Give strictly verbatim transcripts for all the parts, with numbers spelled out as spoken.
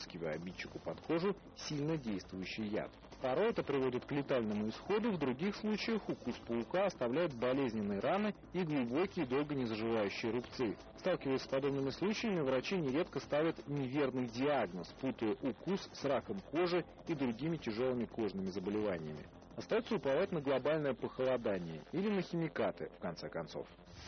впрыскивая обидчику под кожу сильно действующий яд. Порой это приводит к летальному исходу, в других случаях укус паука оставляет болезненные раны и глубокие, долго не заживающие рубцы. Сталкиваясь с подобными случаями, врачи нередко ставят неверный диагноз, путая укус с раком кожи и другими тяжелыми кожными заболеваниями. Остается уповать на глобальное похолодание или на химикаты, в конце концов.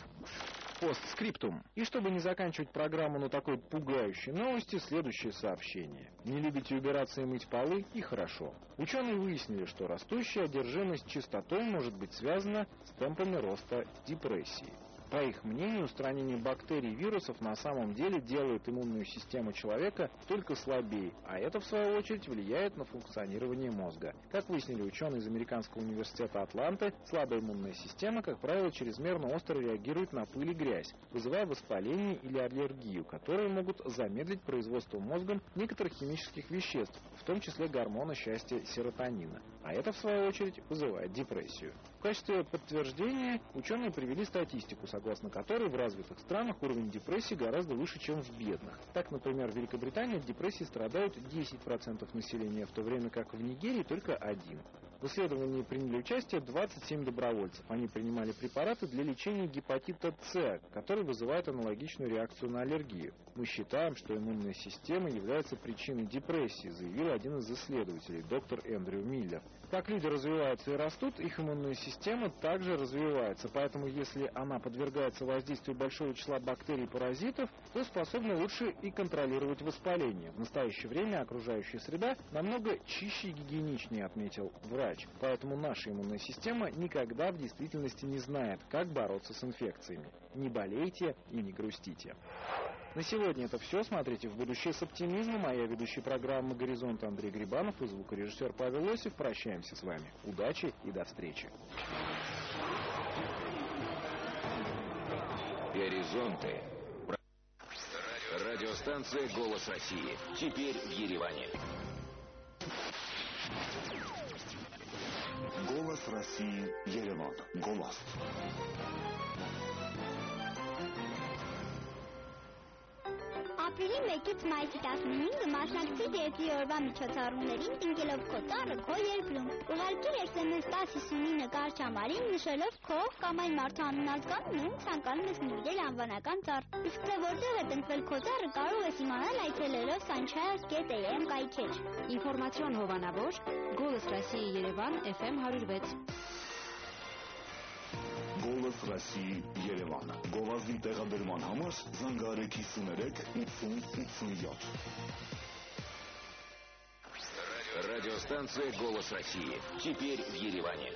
Постскриптум. И чтобы не заканчивать программу на такой пугающей новости, следующее сообщение. Не любите убираться и мыть полы? И хорошо. Ученые выяснили, что растущая одержимость чистотой может быть связана с темпами роста депрессии. По их мнению, устранение бактерий и вирусов на самом деле делает иммунную систему человека только слабее, а это, в свою очередь, влияет на функционирование мозга. Как выяснили ученые из Американского университета Атланты, слабая иммунная система, как правило, чрезмерно остро реагирует на пыль и грязь, вызывая воспаление или аллергию, которые могут замедлить производство мозгом некоторых химических веществ, в том числе гормона счастья серотонина. А это, в свою очередь, вызывает депрессию. В качестве подтверждения ученые привели статистику, согласно которой в развитых странах уровень депрессии гораздо выше, чем в бедных. Так, например, в Великобритании от депрессии страдают десять процентов населения, в то время как в Нигерии только один процент. В исследовании приняли участие двадцать семь добровольцев. Они принимали препараты для лечения гепатита С, который вызывает аналогичную реакцию на аллергию. Мы считаем, что иммунная система является причиной депрессии, заявил один из исследователей, доктор Эндрю Миллер. Как люди развиваются и растут, их иммунная система также развивается, поэтому если она подвергается воздействию большого числа бактерий и паразитов, то способна лучше и контролировать воспаление. В настоящее время окружающая среда намного чище и гигиеничнее, отметил врач. Поэтому наша иммунная система никогда в действительности не знает, как бороться с инфекциями. Не болейте и не грустите. На сегодня это все. Смотрите в будущее с оптимизмом. А я, ведущий программы «Горизонт» Андрей Грибанов и звукорежиссер Павел Осипов. Прощаемся с вами. Удачи и до встречи. Горизонты. Радиостанция «Голос России». Теперь в Ереване. Голос России, Ереван. Голос. Ապրիլի մեկից մայիսի տասնհինգը մասնակցի դեպի օրվա միջոցառումներին տնկելով քո ծառը քո երկրում։ Ուղարկիր էս էմ էս տասը հիսունինը կարճամարին նշելով քո կամ այն մարդու անունազգանն ու ցանկանում ես նվիրել անվանական ծառ։ Իսկ թե որտեղ է տնկվել քո ծառը կարող ես իմանալ այցելելով sunchaz dot a m կայքեր։ Ինֆորմացիոն հովանավոր Голос России Երևան F M one oh six. Голос России, Երևան։ Գովազդի տեղադրման համար զանգահարեք հիսուներեք ութսուն ութսունյոթ։ Радиостанция «Голос России». Теперь в Ереване.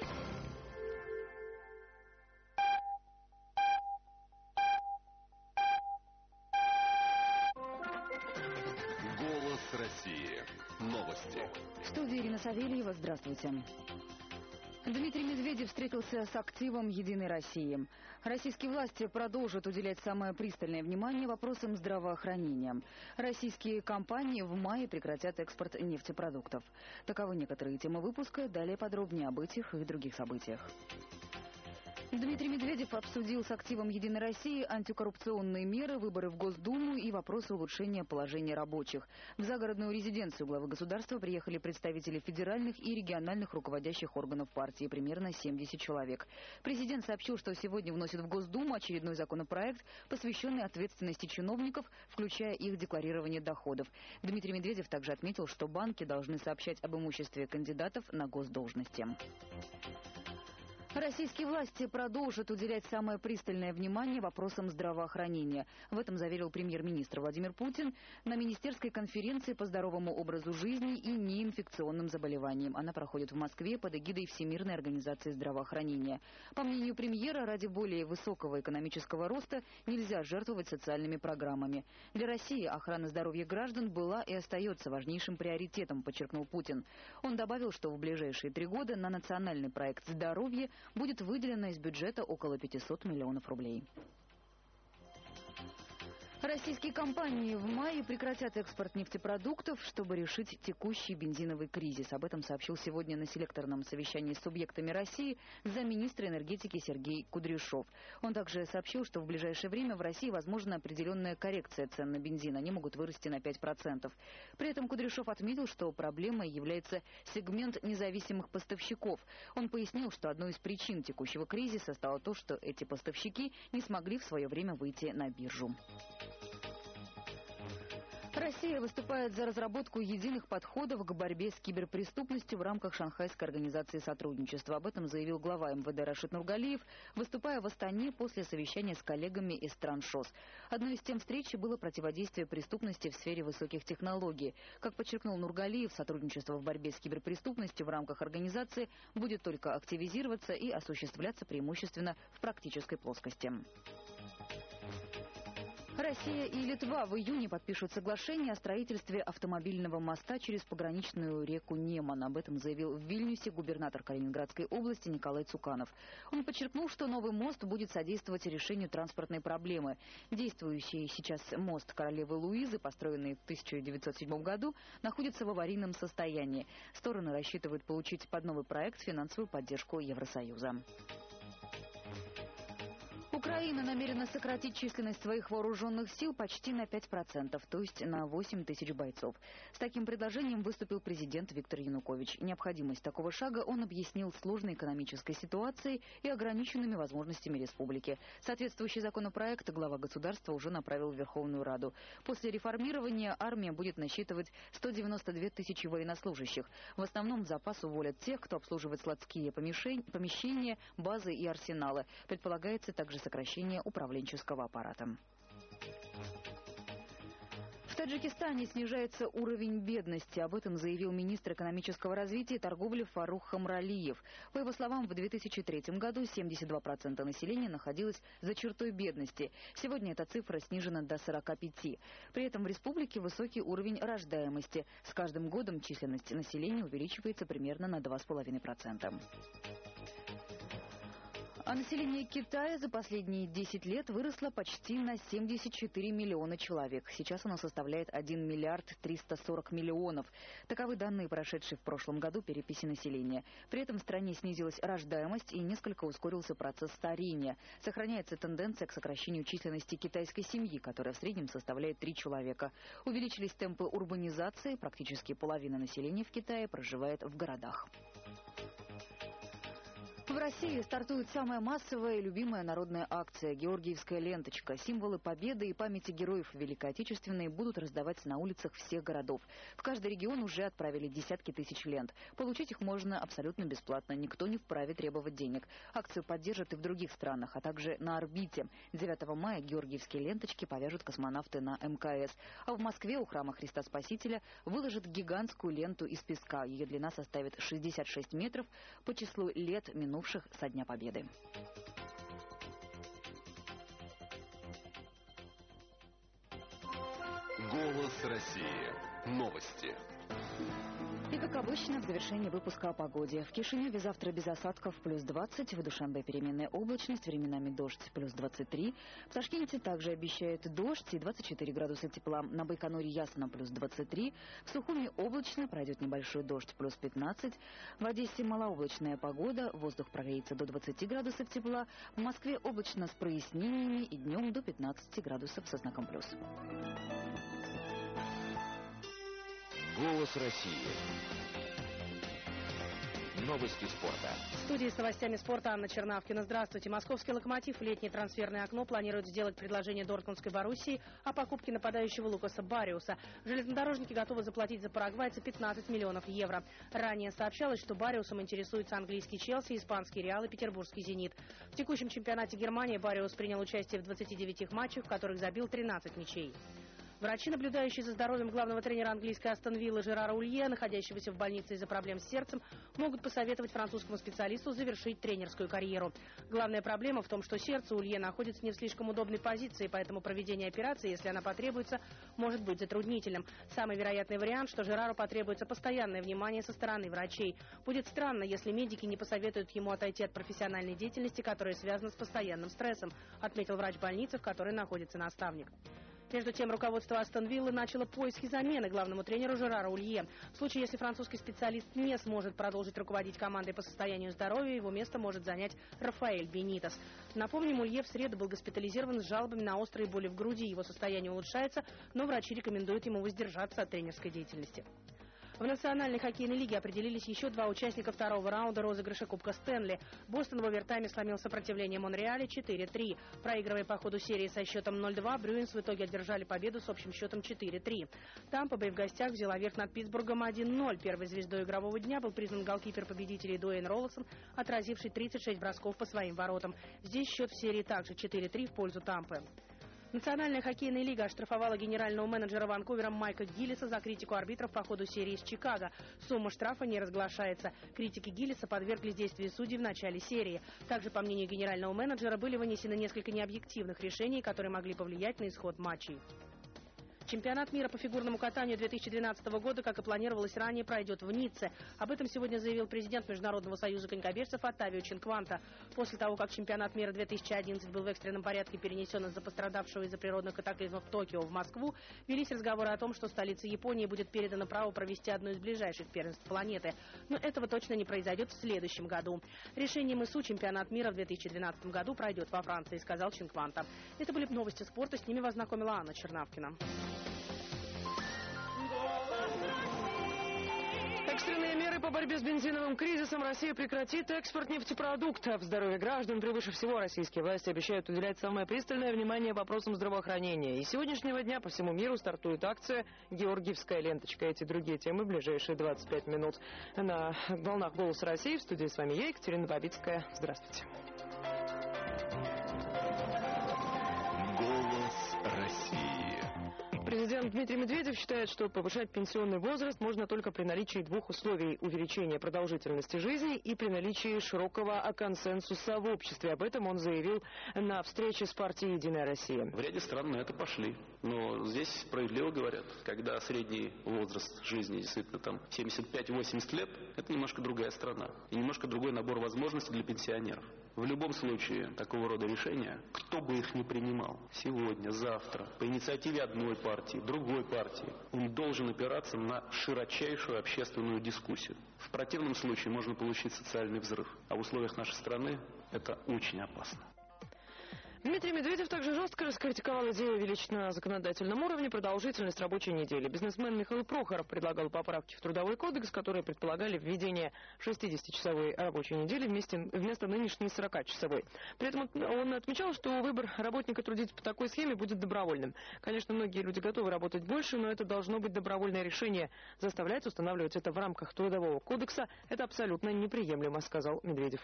Голос России. Новости. В студии Ирина Савельева. Здравствуйте. Дмитрий Медведев встретился с активом «Единой России». Российские власти продолжат уделять самое пристальное внимание вопросам здравоохранения. Российские компании в мае прекратят экспорт нефтепродуктов. Таковы некоторые темы выпуска. Далее подробнее об этих и других событиях. Дмитрий Медведев обсудил с активом «Единой России» антикоррупционные меры, выборы в Госдуму и вопросы улучшения положения рабочих. В загородную резиденцию главы государства приехали представители федеральных и региональных руководящих органов партии, примерно семьдесят человек. Президент сообщил, что сегодня вносит в Госдуму очередной законопроект, посвященный ответственности чиновников, включая их декларирование доходов. Дмитрий Медведев также отметил, что банки должны сообщать об имуществе кандидатов на госдолжности. Российские власти продолжат уделять самое пристальное внимание вопросам здравоохранения. В этом заверил премьер-министр Владимир Путин на министерской конференции по здоровому образу жизни и неинфекционным заболеваниям. Она проходит в Москве под эгидой Всемирной организации здравоохранения. По мнению премьера, ради более высокого экономического роста нельзя жертвовать социальными программами. Для России охрана здоровья граждан была и остается важнейшим приоритетом, подчеркнул Путин. Он добавил, что в ближайшие три года на национальный проект «Здоровье» будет выделено из бюджета около пятисот миллионов рублей. Российские компании в мае прекратят экспорт нефтепродуктов, чтобы решить текущий бензиновый кризис. Об этом сообщил сегодня на селекторном совещании с субъектами России замминистра энергетики Сергей Кудряшов. Он также сообщил, что в ближайшее время в России возможна определенная коррекция цен на бензин. Они могут вырасти на пять процентов. При этом Кудряшов отметил, что проблемой является сегмент независимых поставщиков. Он пояснил, что одной из причин текущего кризиса стало то, что эти поставщики не смогли в свое время выйти на биржу. Россия выступает за разработку единых подходов к борьбе с киберпреступностью в рамках Шанхайской организации сотрудничества. Об этом заявил глава эм вэ дэ Рашид Нургалиев, выступая в Астане после совещания с коллегами из стран ШОС. Одной из тем встречи было противодействие преступности в сфере высоких технологий. Как подчеркнул Нургалиев, сотрудничество в борьбе с киберпреступностью в рамках организации будет только активизироваться и осуществляться преимущественно в практической плоскости. Россия и Литва в июне подпишут соглашение о строительстве автомобильного моста через пограничную реку Неман. Об этом заявил в Вильнюсе губернатор Калининградской области Николай Цуканов. Он подчеркнул, что новый мост будет содействовать решению транспортной проблемы. Действующий сейчас мост Королевы Луизы, построенный в тысяча девятьсот седьмом году, находится в аварийном состоянии. Стороны рассчитывают получить под новый проект финансовую поддержку Евросоюза. Украина намерена сократить численность своих вооруженных сил почти на пять процентов, то есть на восемь тысяч бойцов. С таким предложением выступил президент Виктор Янукович. Необходимость такого шага он объяснил сложной экономической ситуацией и ограниченными возможностями республики. Соответствующий законопроект глава государства уже направил в Верховную Раду. После реформирования армия будет насчитывать сто девяносто две тысячи военнослужащих. В основном в запас уволят тех, кто обслуживает складские помещения, базы и арсеналы. Предполагается также сокращение управленческого аппарата. В Таджикистане снижается уровень бедности. Об этом заявил министр экономического развития и торговли Фарух Хамралиев. По его словам, в две тысячи третьем году семьдесят два процента населения находилось за чертой бедности. Сегодня эта цифра снижена до сорока пяти. При этом в республике высокий уровень рождаемости. С каждым годом численность населения увеличивается примерно на два с половиной процента. А население Китая за последние десять лет выросло почти на семьдесят четыре миллиона человек. Сейчас оно составляет один миллиард триста сорок миллионов. Таковы данные, прошедшие в прошлом году переписи населения. При этом в стране снизилась рождаемость и несколько ускорился процесс старения. Сохраняется тенденция к сокращению численности китайской семьи, которая в среднем составляет три человека. Увеличились темпы урбанизации. Практически половина населения в Китае проживает в городах. В России стартует самая массовая и любимая народная акция «Георгиевская ленточка». Символы победы и памяти героев Великой Отечественной будут раздавать на улицах всех городов. В каждый регион уже отправили десятки тысяч лент. Получить их можно абсолютно бесплатно. Никто не вправе требовать денег. Акцию поддержат и в других странах, а также на орбите. девятого мая георгиевские ленточки повяжут космонавты на эм ка эс. А в Москве у храма Христа Спасителя выложат гигантскую ленту из песка. Ее длина составит шестьдесят шесть метров по числу лет минувших со Дня Победы. Голос России. Новости. И, как обычно, в завершении выпуска о погоде. В Кишиневе завтра без осадков плюс двадцать, в Душанбе переменная облачность, временами дождь плюс двадцать три. В Ташкенте также обещают дождь и двадцать четыре градуса тепла. На Байконуре ясно плюс двадцать три. В Сухуми облачно, пройдет небольшой дождь плюс пятнадцать. В Одессе малооблачная погода, воздух прогреется до двадцати градусов тепла. В Москве облачно с прояснениями и днем до пятнадцати градусов со знаком плюс. Голос России. Новости спорта. В студии с новостями спорта Анна Чернавкина. Здравствуйте. Московский «Локомотив» в летнее трансферное окно планирует сделать предложение Дортмундской Боруссии о покупке нападающего Лукаса Барриуса. Железнодорожники готовы заплатить за парагвайца пятнадцать миллионов евро. Ранее сообщалось, что Барриусом интересуются английский «Челси», испанский «Реал» и петербургский «Зенит». В текущем чемпионате Германии Барриус принял участие в двадцати девяти матчах, в которых забил тринадцать мячей. Врачи, наблюдающие за здоровьем главного тренера английской Астон Виллы Жерара Улье, находящегося в больнице из-за проблем с сердцем, могут посоветовать французскому специалисту завершить тренерскую карьеру. Главная проблема в том, что сердце Улье находится не в слишком удобной позиции, поэтому проведение операции, если она потребуется, может быть затруднительным. Самый вероятный вариант, что Жерару потребуется постоянное внимание со стороны врачей. Будет странно, если медики не посоветуют ему отойти от профессиональной деятельности, которая связана с постоянным стрессом, отметил врач больницы, в которой находится наставник. Между тем, руководство Астон Виллы начало поиски замены главному тренеру Жерару Улье. В случае, если французский специалист не сможет продолжить руководить командой по состоянию здоровья, его место может занять Рафаэль Бенитес. Напомним, Улье в среду был госпитализирован с жалобами на острые боли в груди. Его состояние улучшается, но врачи рекомендуют ему воздержаться от тренерской деятельности. В Национальной хоккейной лиге определились еще два участника второго раунда розыгрыша Кубка Стэнли. Бостон в овертайме сломил сопротивление Монреаля четыре три. Проигрывая по ходу серии со счетом ноль два, Брюинс в итоге одержали победу с общим счетом четыре три. Тампа Бэй в гостях взяла верх над Питтсбургом один ноль. Первой звездой игрового дня был признан голкипер победителей Дуэйн Роллсон, отразивший тридцать шесть бросков по своим воротам. Здесь счет в серии также четыре три в пользу Тампы. Национальная хоккейная лига оштрафовала генерального менеджера Ванкувера Майка Гиллиса за критику арбитров по ходу серии с Чикаго. Сумма штрафа не разглашается. Критики Гиллиса подверглись действию судей в начале серии. Также, по мнению генерального менеджера, были вынесены несколько необъективных решений, которые могли повлиять на исход матчей. Чемпионат мира по фигурному катанию две тысячи двенадцатого года, как и планировалось ранее, пройдет в Ницце. Об этом сегодня заявил президент Международного союза конькобежцев Оттавио Чинкванта. После того, как чемпионат мира две тысячи одиннадцать был в экстренном порядке перенесен из-за пострадавшего из-за природных катаклизмов Токио в Москву, велись разговоры о том, что столице Японии будет передано право провести одно из ближайших первенств планеты. Но этого точно не произойдет в следующем году. Решением ИСУ чемпионат мира в две тысячи двенадцатом году пройдет во Франции, сказал Чинкванта. Это были новости спорта, с ними вас знакомила Анна Чернавкина. Экстренные меры по борьбе с бензиновым кризисом. Россия прекратит экспорт нефтепродуктов. Здоровье граждан превыше всего. Российские власти обещают уделять самое пристальное внимание вопросам здравоохранения. И с сегодняшнего дня по всему миру стартует акция «Георгиевская ленточка». Эти и другие темы в ближайшие двадцать пять минут. На волнах «Голоса России» в студии с вами я, Екатерина Бабицкая. Здравствуйте. Голос России. Президент Дмитрий Медведев считает, что повышать пенсионный возраст можно только при наличии двух условий – увеличения продолжительности жизни и при наличии широкого консенсуса в обществе. Об этом он заявил на встрече с партией «Единая Россия». В ряде стран на это пошли. Но здесь справедливо говорят, когда средний возраст жизни действительно там семьдесят пять - восемьдесят лет, это немножко другая страна. И немножко другой набор возможностей для пенсионеров. В любом случае, такого рода решения, кто бы их ни принимал, сегодня, завтра, по инициативе одной партии, другой партии, он должен опираться на широчайшую общественную дискуссию. В противном случае можно получить социальный взрыв. А в условиях нашей страны это очень опасно. Дмитрий Медведев также жестко раскритиковал идею увеличить на законодательном уровне продолжительность рабочей недели. Бизнесмен Михаил Прохоров предлагал поправки в Трудовой кодекс, которые предполагали введение шестидесятичасовой рабочей недели вместе, вместо нынешней сорокачасовой. При этом он отмечал, что выбор работника трудиться по такой схеме будет добровольным. Конечно, многие люди готовы работать больше, но это должно быть добровольное решение. Заставлять устанавливать это в рамках Трудового кодекса – это абсолютно неприемлемо, сказал Медведев.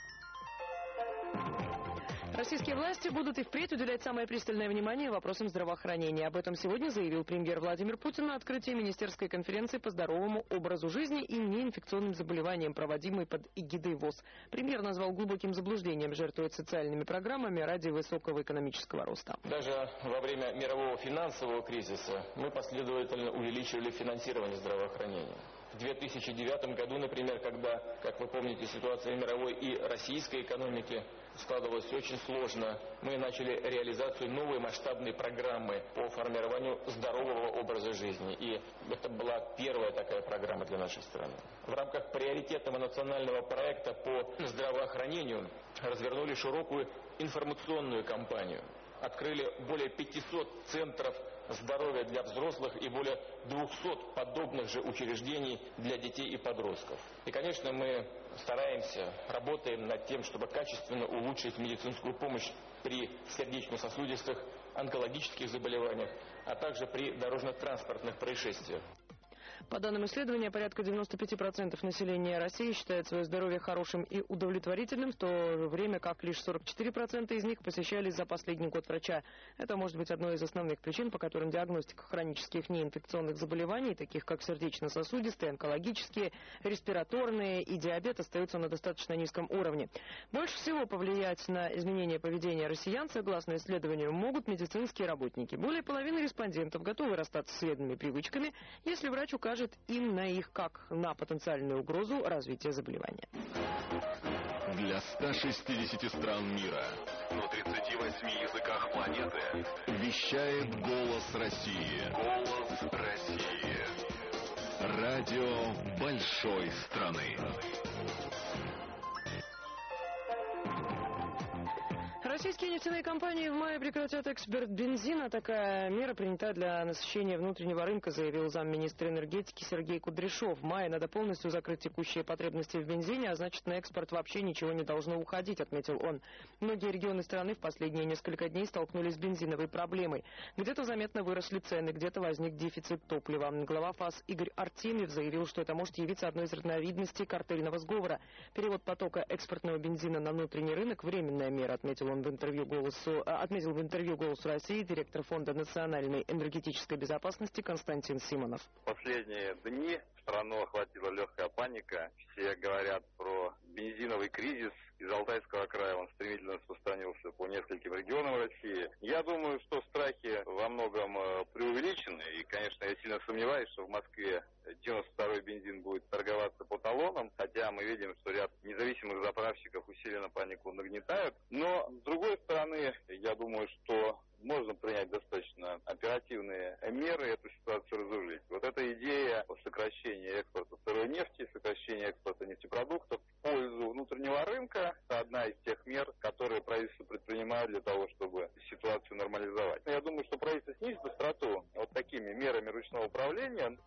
Российские власти будут и впредь уделять самое пристальное внимание вопросам здравоохранения. Об этом сегодня заявил премьер Владимир Путин на открытии министерской конференции по здоровому образу жизни и неинфекционным заболеваниям, проводимой под эгидой ВОЗ. Премьер назвал глубоким заблуждением жертвовать социальными программами ради высокого экономического роста. Даже во время мирового финансового кризиса мы последовательно увеличивали финансирование здравоохранения. В две тысячи девятом году, например, когда, как вы помните, ситуация мировой и российской экономики складывалась очень сложно, мы начали реализацию новой масштабной программы по формированию здорового образа жизни. И это была первая такая программа для нашей страны. В рамках приоритетного национального проекта по здравоохранению развернули широкую информационную кампанию. Открыли более пятисот центров здоровья для взрослых и более двухсот подобных же учреждений для детей и подростков. И, конечно, мы стараемся, работаем над тем, чтобы качественно улучшить медицинскую помощь при сердечно-сосудистых, онкологических заболеваниях, а также при дорожно-транспортных происшествиях. По данным исследования, порядка девяноста пяти процентов населения России считает свое здоровье хорошим и удовлетворительным, в то время как лишь сорок четыре процента из них посещали за последний год врача. Это может быть одной из основных причин, по которым диагностика хронических неинфекционных заболеваний, таких как сердечно-сосудистые, онкологические, респираторные и диабет, остаются на достаточно низком уровне. Больше всего повлиять на изменение поведения россиян, согласно исследованию, могут медицинские работники. Более половины респондентов готовы расстаться с вредными привычками, если врач укажет им на их как на потенциальную угрозу развития заболевания. Для ста шестидесяти стран мира на тридцати восьми языках планеты. Вещает «Голос России». Голос России. Радио большой страны. Российские нефтяные компании в мае прекратят экспорт бензина. Такая мера принята для насыщения внутреннего рынка, заявил замминистра энергетики Сергей Кудряшов. В мае надо полностью закрыть текущие потребности в бензине, а значит, на экспорт вообще ничего не должно уходить, отметил он. Многие регионы страны в последние несколько дней столкнулись с бензиновой проблемой. Где-то заметно выросли цены, где-то возник дефицит топлива. Глава ФАС Игорь Артемьев заявил, что это может явиться одной из разновидностей картельного сговора. Перевод потока экспортного бензина на внутренний рынок – временная мера, отметил он в интервью «Голосу», отметил в интервью «Голосу России» директор Фонда национальной энергетической безопасности Константин Симонов. Последние дни страну охватила легкая паника. Все говорят про бензиновый кризис. Из Алтайского края он стремительно распространился по нескольким регионам России. Я думаю, что страхи во многом преувеличены. И, конечно, я сильно сомневаюсь, что в Москве девяносто второй бензин будет торговаться по талонам. Хотя мы видим, что ряд независимых заправщиков усиленно панику нагнетают. Но, с другой стороны, я думаю, что можно принять достаточно оперативные меры и эту ситуацию разрулить. Вот эта идея о сокращении экспорта сырой нефти, сокращении экспорта нефтепродуктов в пользу внутреннего рынка – это одна из тех мер, которые правительство предпринимает для того, чтобы ситуацию нормализовать. Я думаю, что правительство снизит быстроту вот такими мерами ручного управления.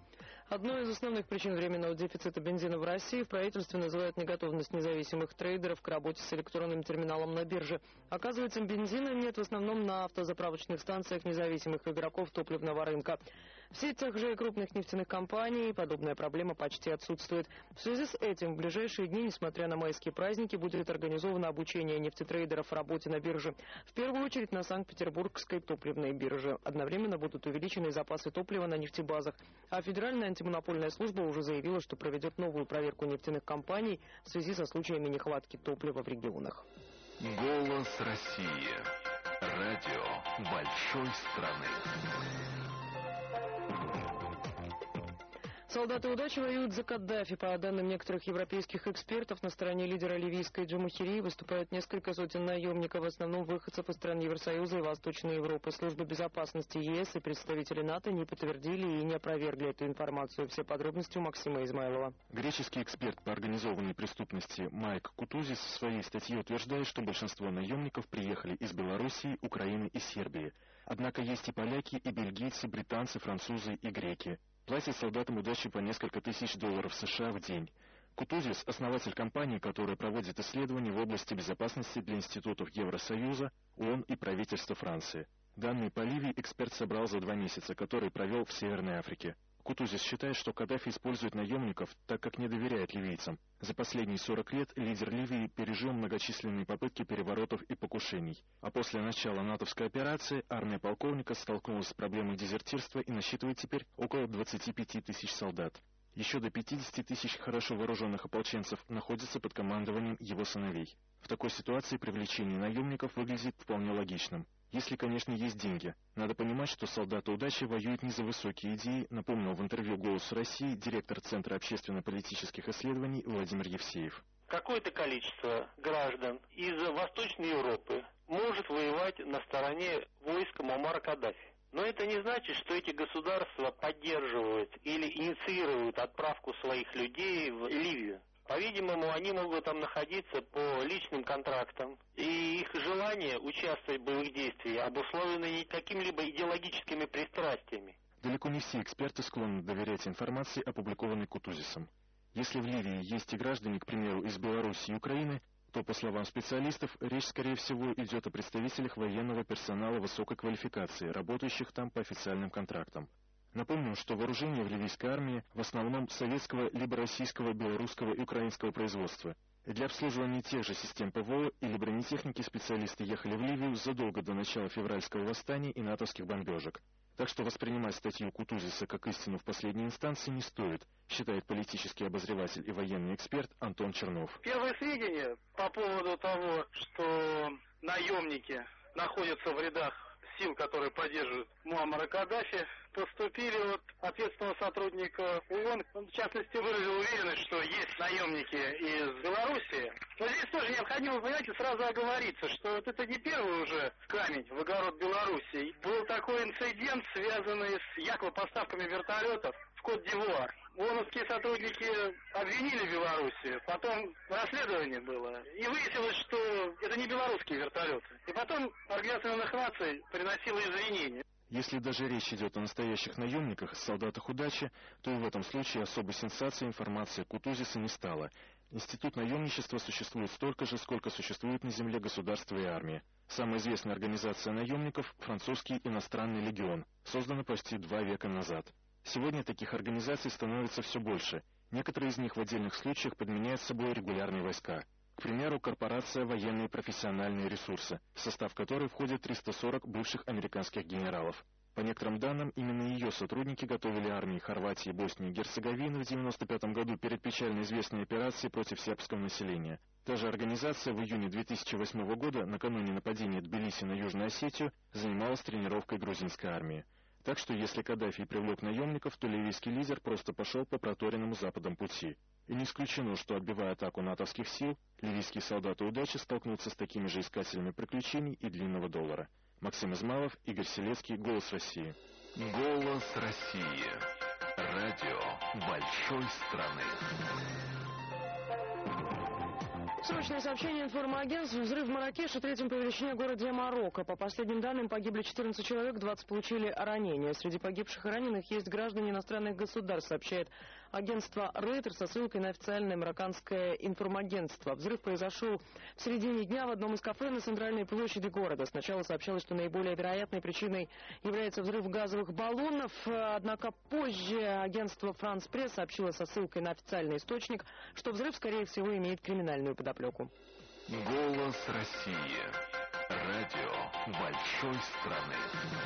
Одной из основных причин временного дефицита бензина в России в правительстве называют неготовность независимых трейдеров к работе с электронным терминалом на бирже. Оказывается, бензина нет в основном на автозаправочных станциях независимых игроков топливного рынка. В сетях же и крупных нефтяных компаний подобная проблема почти отсутствует. В связи с этим в ближайшие дни, несмотря на майские праздники, будет организовано обучение нефтетрейдеров работе на бирже. В первую очередь на Санкт-Петербургской топливной бирже. Одновременно будут увеличены запасы топлива на нефтебазах. А Федеральная антимонопольная служба уже заявила, что проведет новую проверку нефтяных компаний в связи со случаями нехватки топлива в регионах. Голос России. Радио большой страны. Солдаты удачи воюют за Каддафи. По данным некоторых европейских экспертов, на стороне лидера ливийской Джамахирии выступают несколько сотен наемников, в основном выходцев из стран Евросоюза и Восточной Европы. Службы безопасности ЕС и представители НАТО не подтвердили и не опровергли эту информацию. Все подробности у Максима Измайлова. Греческий эксперт по организованной преступности Майк Кутузис в своей статье утверждает, что большинство наемников приехали из Белоруссии, Украины и Сербии. Однако есть и поляки, и бельгийцы, британцы, французы и греки. Платят солдатам удачи по несколько тысяч долларов США в день. Кутузис – основатель компании, которая проводит исследования в области безопасности для институтов Евросоюза, ООН и правительства Франции. Данные по Ливии эксперт собрал за два месяца, которые провел в Северной Африке. Кутузис считает, что Каддафи использует наемников, так как не доверяет ливийцам. За последние сорок лет лидер Ливии пережил многочисленные попытки переворотов и покушений. А после начала натовской операции армия полковника столкнулась с проблемой дезертирства и насчитывает теперь около двадцати пяти тысяч солдат. Еще до пятидесяти тысяч хорошо вооруженных ополченцев находятся под командованием его сыновей. В такой ситуации привлечение наемников выглядит вполне логичным. Если, конечно, есть деньги. Надо понимать, что солдаты удачи воюют не за высокие идеи, напомнил в интервью «Голосу России» директор Центра общественно-политических исследований Владимир Евсеев. Какое-то количество граждан из Восточной Европы может воевать на стороне войска Муаммара Каддафи. Но это не значит, что эти государства поддерживают или инициируют отправку своих людей в Ливию. По-видимому, они могут там находиться по личным контрактам, и их желание участвовать в боевых действиях обусловлено не какими-либо идеологическими пристрастиями. Далеко не все эксперты склонны доверять информации, опубликованной Кутузисом. Если в Ливии есть и граждане, к примеру, из Беларуси и Украины, то, по словам специалистов, речь, скорее всего, идет о представителях военного персонала высокой квалификации, работающих там по официальным контрактам. Напомним, что вооружение в ливийской армии в основном советского, либо российского, белорусского и украинского производства. И для обслуживания тех же систем ПВО или бронетехники специалисты ехали в Ливию задолго до начала февральского восстания и натовских бомбежек. Так что воспринимать статью Кутузиса как истину в последней инстанции не стоит, считает политический обозреватель и военный эксперт Антон Чернов. Первые сведения по поводу того, что наемники находятся в рядах сил, которые поддерживают Муаммара Каддафи, поступили от ответственного сотрудника ООН. Он, в частности, выразил уверенность, что есть наемники из Белоруссии. Но здесь тоже необходимо, понимаете, сразу оговориться, что вот это не первый уже камень в огород Белоруссии. Был такой инцидент, связанный с якобы поставками вертолетов в Кот-д'Ивуар. ООНовские сотрудники обвинили Белоруссию, потом расследование было, и выяснилось, что это не белорусские вертолеты. И потом Организация Объединенных Наций приносила извинения. Если даже речь идет о настоящих наемниках, солдатах удачи, то и в этом случае особой сенсацией информация Кутузиса не стала. Институт наемничества существует столько же, сколько существует на земле государства и армия. Самая известная организация наемников – французский иностранный легион, создана почти два века назад. Сегодня таких организаций становится все больше. Некоторые из них в отдельных случаях подменяют собой регулярные войска. К примеру, корпорация «Военные профессиональные ресурсы», в состав которой входит триста сорок бывших американских генералов. По некоторым данным, именно ее сотрудники готовили армии Хорватии и Боснии и Герцеговины в девяносто пятом году перед печально известной операцией против сербского населения. Та же организация в июне две тысячи восьмого года, накануне нападения Тбилиси на Южную Осетию, занималась тренировкой грузинской армии. Так что если Каддафи привлек наемников, то ливийский лидер просто пошел по проторенному западом пути. И не исключено, что, отбивая атаку натовских сил, ливийские солдаты удачи столкнутся с такими же искателями приключений и длинного доллара. Максим Измайлов, Игорь Селецкий, «Голос России». «Голос России». Радио большой страны. Срочное сообщение информагентств. Взрыв в Марракеше, третьем по величине городе Марокко. По последним данным, погибли четырнадцать человек, двадцать получили ранения. Среди погибших и раненых есть граждане иностранных государств, сообщает агентство Рейтер со ссылкой на официальное марокканское информагентство. Взрыв произошел в середине дня в одном из кафе на центральной площади города. Сначала сообщалось, что наиболее вероятной причиной является взрыв газовых баллонов. Однако позже агентство «Франс Пресс» сообщило со ссылкой на официальный источник, что взрыв, скорее всего, имеет криминальную подоплеку. «Голос России». Радио большой страны.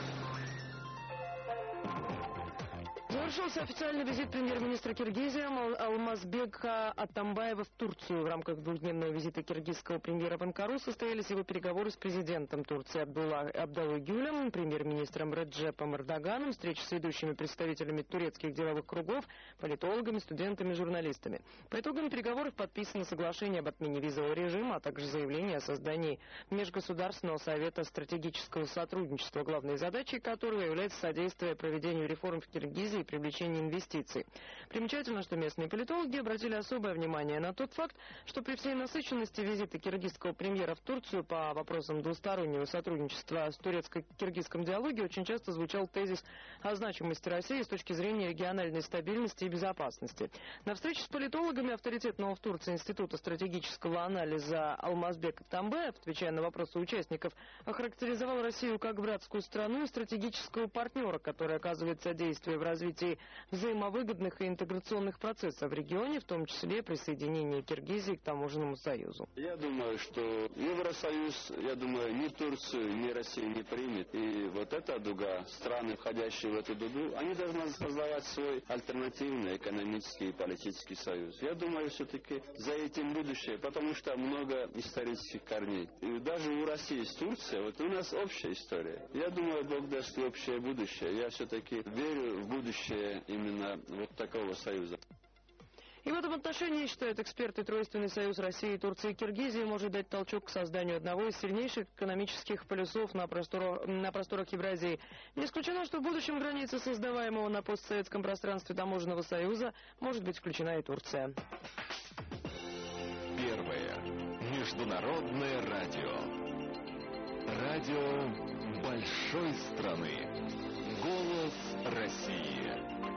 Завершился официальный визит премьер-министра Киргизии Алмазбека Атамбаева в Турцию. В рамках двухдневного визита киргизского премьера в Анкару состоялись его переговоры с президентом Турции Абдулла, Абдуллой Гюлем, премьер-министром Реджепом Эрдоганом, встречи с ведущими представителями турецких деловых кругов, политологами, студентами, журналистами. По итогам переговоров подписано соглашение об отмене визового режима, а также заявление о создании Межгосударственного совета стратегического сотрудничества, главной задачей которого является содействие проведению реформ в Киргизии и привлечение инвестиций. Примечательно, что местные политологи обратили особое внимание на тот факт, что при всей насыщенности визита киргизского премьера в Турцию по вопросам двустороннего сотрудничества с турецко-киргизском диалоге очень часто звучал тезис о значимости России с точки зрения региональной стабильности и безопасности. На встрече с политологами авторитетного в Турции Института стратегического анализа Алмазбек Атамбаев, отвечая на вопросы участников, охарактеризовал Россию как братскую страну и стратегического партнера, который оказывает содействие в развитии взаимовыгодных и интеграционных процессов в регионе, в том числе присоединение Киргизии к таможенному союзу. Я думаю, что Евросоюз, я думаю, ни Турцию, ни Россию не примет. И вот эта дуга, страны, входящие в эту дугу, они должны создавать свой альтернативный экономический и политический союз. Я думаю, все-таки за этим будущее, потому что много исторических корней. И даже у России с Турцией, вот у нас общая история. Я думаю, Бог даст общее будущее. Я все-таки верю в будущее именно вот такого союза. И в этом отношении, считают эксперты, Тройственный союз России, Турции и Киргизии может дать толчок к созданию одного из сильнейших экономических полюсов на просторах, на просторах Евразии. Не исключено, что в будущем границы создаваемого на постсоветском пространстве таможенного союза может быть включена и Турция. Первое. Международное радио. Радио большой страны. Голос России.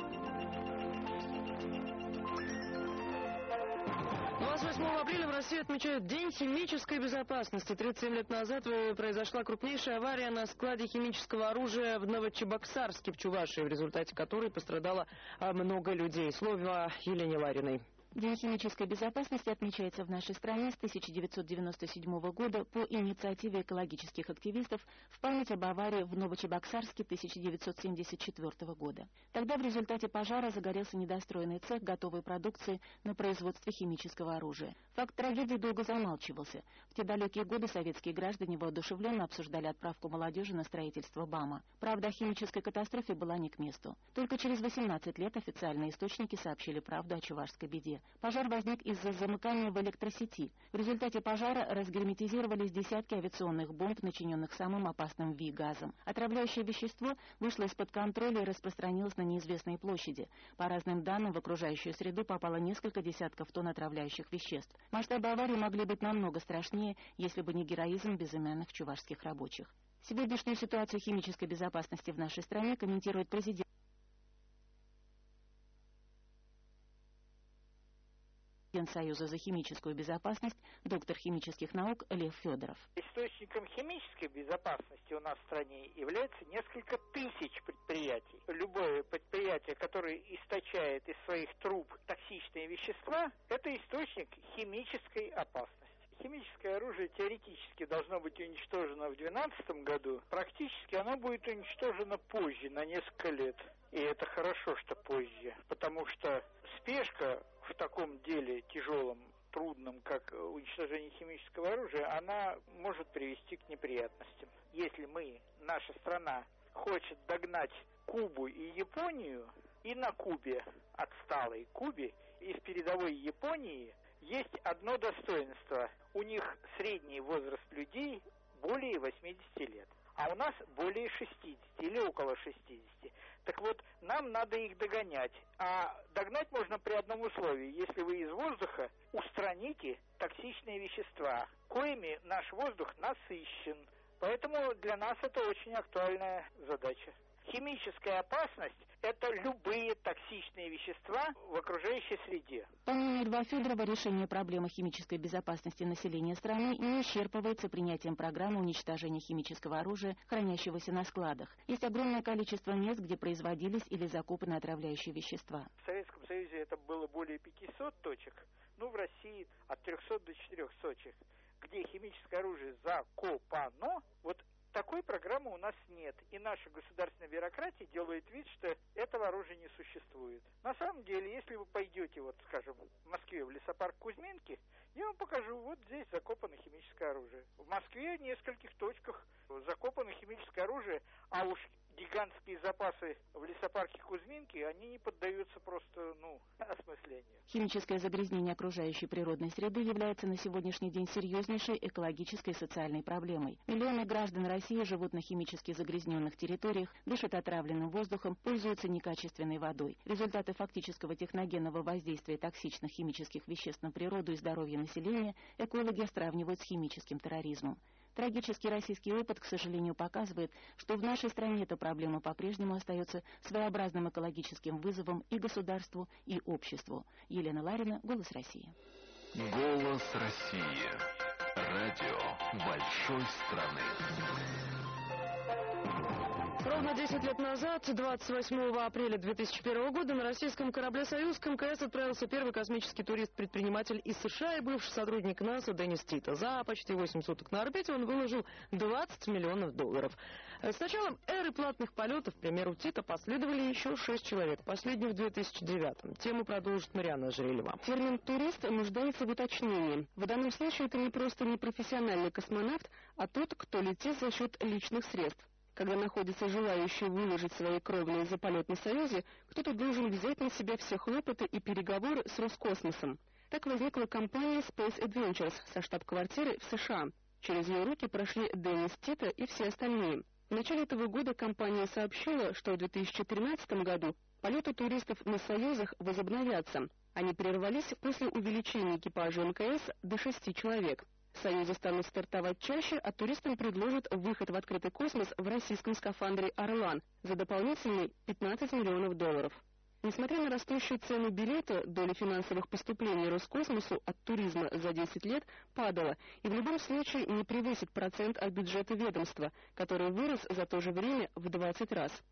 двадцать восьмого апреля в России отмечают День химической безопасности. тридцать семь лет назад произошла крупнейшая авария на складе химического оружия в Новочебоксарске в Чувашии, в результате которой пострадало много людей. Слово Елене Лариной. День химической безопасности отмечается в нашей стране с тысяча девятьсот девяносто седьмого года по инициативе экологических активистов в память об аварии в Новочебоксарске тысяча девятьсот семьдесят четвёртого года. Тогда в результате пожара загорелся недостроенный цех готовой продукции на производстве химического оружия. Факт трагедии долго замалчивался. В те далекие годы советские граждане воодушевленно обсуждали отправку молодежи на строительство БАМа. Правда о химической катастрофе была не к месту. Только через восемнадцать лет официальные источники сообщили правду о чувашской беде. Пожар возник из-за замыкания в электросети. В результате пожара разгерметизировались десятки авиационных бомб, начиненных самым опасным Ви-газом. Отравляющее вещество вышло из-под контроля и распространилось на неизвестные площади. По разным данным, в окружающую среду попало несколько десятков тонн отравляющих веществ. Масштабы аварии могли быть намного страшнее, если бы не героизм безымянных чувашских рабочих. Сегодняшнюю ситуацию химической безопасности в нашей стране комментирует президент Союза за химическую безопасность, доктор химических наук Лев Федоров. Источником химической безопасности у нас в стране является несколько тысяч предприятий. Любое предприятие, которое источает из своих труб токсичные вещества, это источник химической опасности. Химическое оружие теоретически должно быть уничтожено в две тысячи двенадцатом году. Практически оно будет уничтожено позже, на несколько лет. И это хорошо, что позже, потому что спешка в таком деле тяжелом, трудном, как уничтожение химического оружия, она может привести к неприятностям. Если мы, наша страна, хочет догнать Кубу и Японию, и на Кубе, отсталой Кубе, и в передовой Японии есть одно достоинство. У них средний возраст людей более восьмидесяти лет, а у нас более шестидесяти или около шестидесяти. Так вот, нам надо их догонять. А догнать можно при одном условии, если вы из воздуха устраните токсичные вещества, коими наш воздух насыщен. Поэтому для нас это очень актуальная задача. Химическая опасность – это любые токсичные вещества в окружающей среде. По мнению Льва Федорова, решение проблемы химической безопасности населения страны не исчерпывается принятием программы уничтожения химического оружия, хранящегося на складах. Есть огромное количество мест, где производились или закупаны отравляющие вещества. В Советском Союзе это было более пятисот точек, ну в России от трехсот до четырехсот точек, где химическое оружие закопано. Вот такой программы у нас нет, и наша государственная бюрократия делает вид, что этого оружия не существует. На самом деле, если вы пойдете, вот, скажем, в Москве в лесопарк Кузьминки, я вам покажу, вот здесь закопано химическое оружие. В Москве в нескольких точках закопано химическое оружие, а уж гигантские запасы в лесопарке Кузьминки, они не поддаются просто, ну, осмыслению. Химическое загрязнение окружающей природной среды является на сегодняшний день серьезнейшей экологической и социальной проблемой. Миллионы граждан России живут на химически загрязненных территориях, дышат отравленным воздухом, пользуются некачественной водой. Результаты фактического техногенного воздействия токсичных химических веществ на природу и здоровье населения экологи сравнивают с химическим терроризмом. Трагический российский опыт, к сожалению, показывает, что в нашей стране эта проблема по-прежнему остается своеобразным экологическим вызовом и государству, и обществу. Елена Ларина, «Голос России». «Голос России». Радио большой страны. Ровно десять лет назад, двадцать восьмого апреля две тысячи первого года, на российском корабле «Союз» к МКС отправился первый космический турист-предприниматель из США и бывший сотрудник НАСА Деннис Тито. За почти восемь суток на орбите он выложил двадцать миллионов долларов. С началом эры платных полетов, к примеру, Тито, последовали еще шесть человек, последний в две тысячи девятом. Тему продолжит Марианна Жирилева. Термин «турист» нуждается в уточнении. В данном случае это не просто непрофессиональный космонавт, а тот, кто летит за счет личных средств. Когда находятся желающие выложить свои кровные за полет на «Союзе», кто-то должен взять на себя все хлопоты и переговоры с Роскосмосом. Так возникла компания Space Adventures со штаб-квартирой в США. Через ее руки прошли Деннис Тито и все остальные. В начале этого года компания сообщила, что в две тысячи тринадцатом году полеты туристов на «Союзах» возобновятся. Они прервались после увеличения экипажа МКС до шести человек. «Союзы» станут стартовать чаще, а туристам предложат выход в открытый космос в российском скафандре «Орлан» за дополнительные пятнадцать миллионов долларов. Несмотря на растущую цену билета, доля финансовых поступлений Роскосмосу от туризма за десять лет падала и в любом случае не превысит процент от бюджета ведомства, который вырос за то же время в двадцать раз.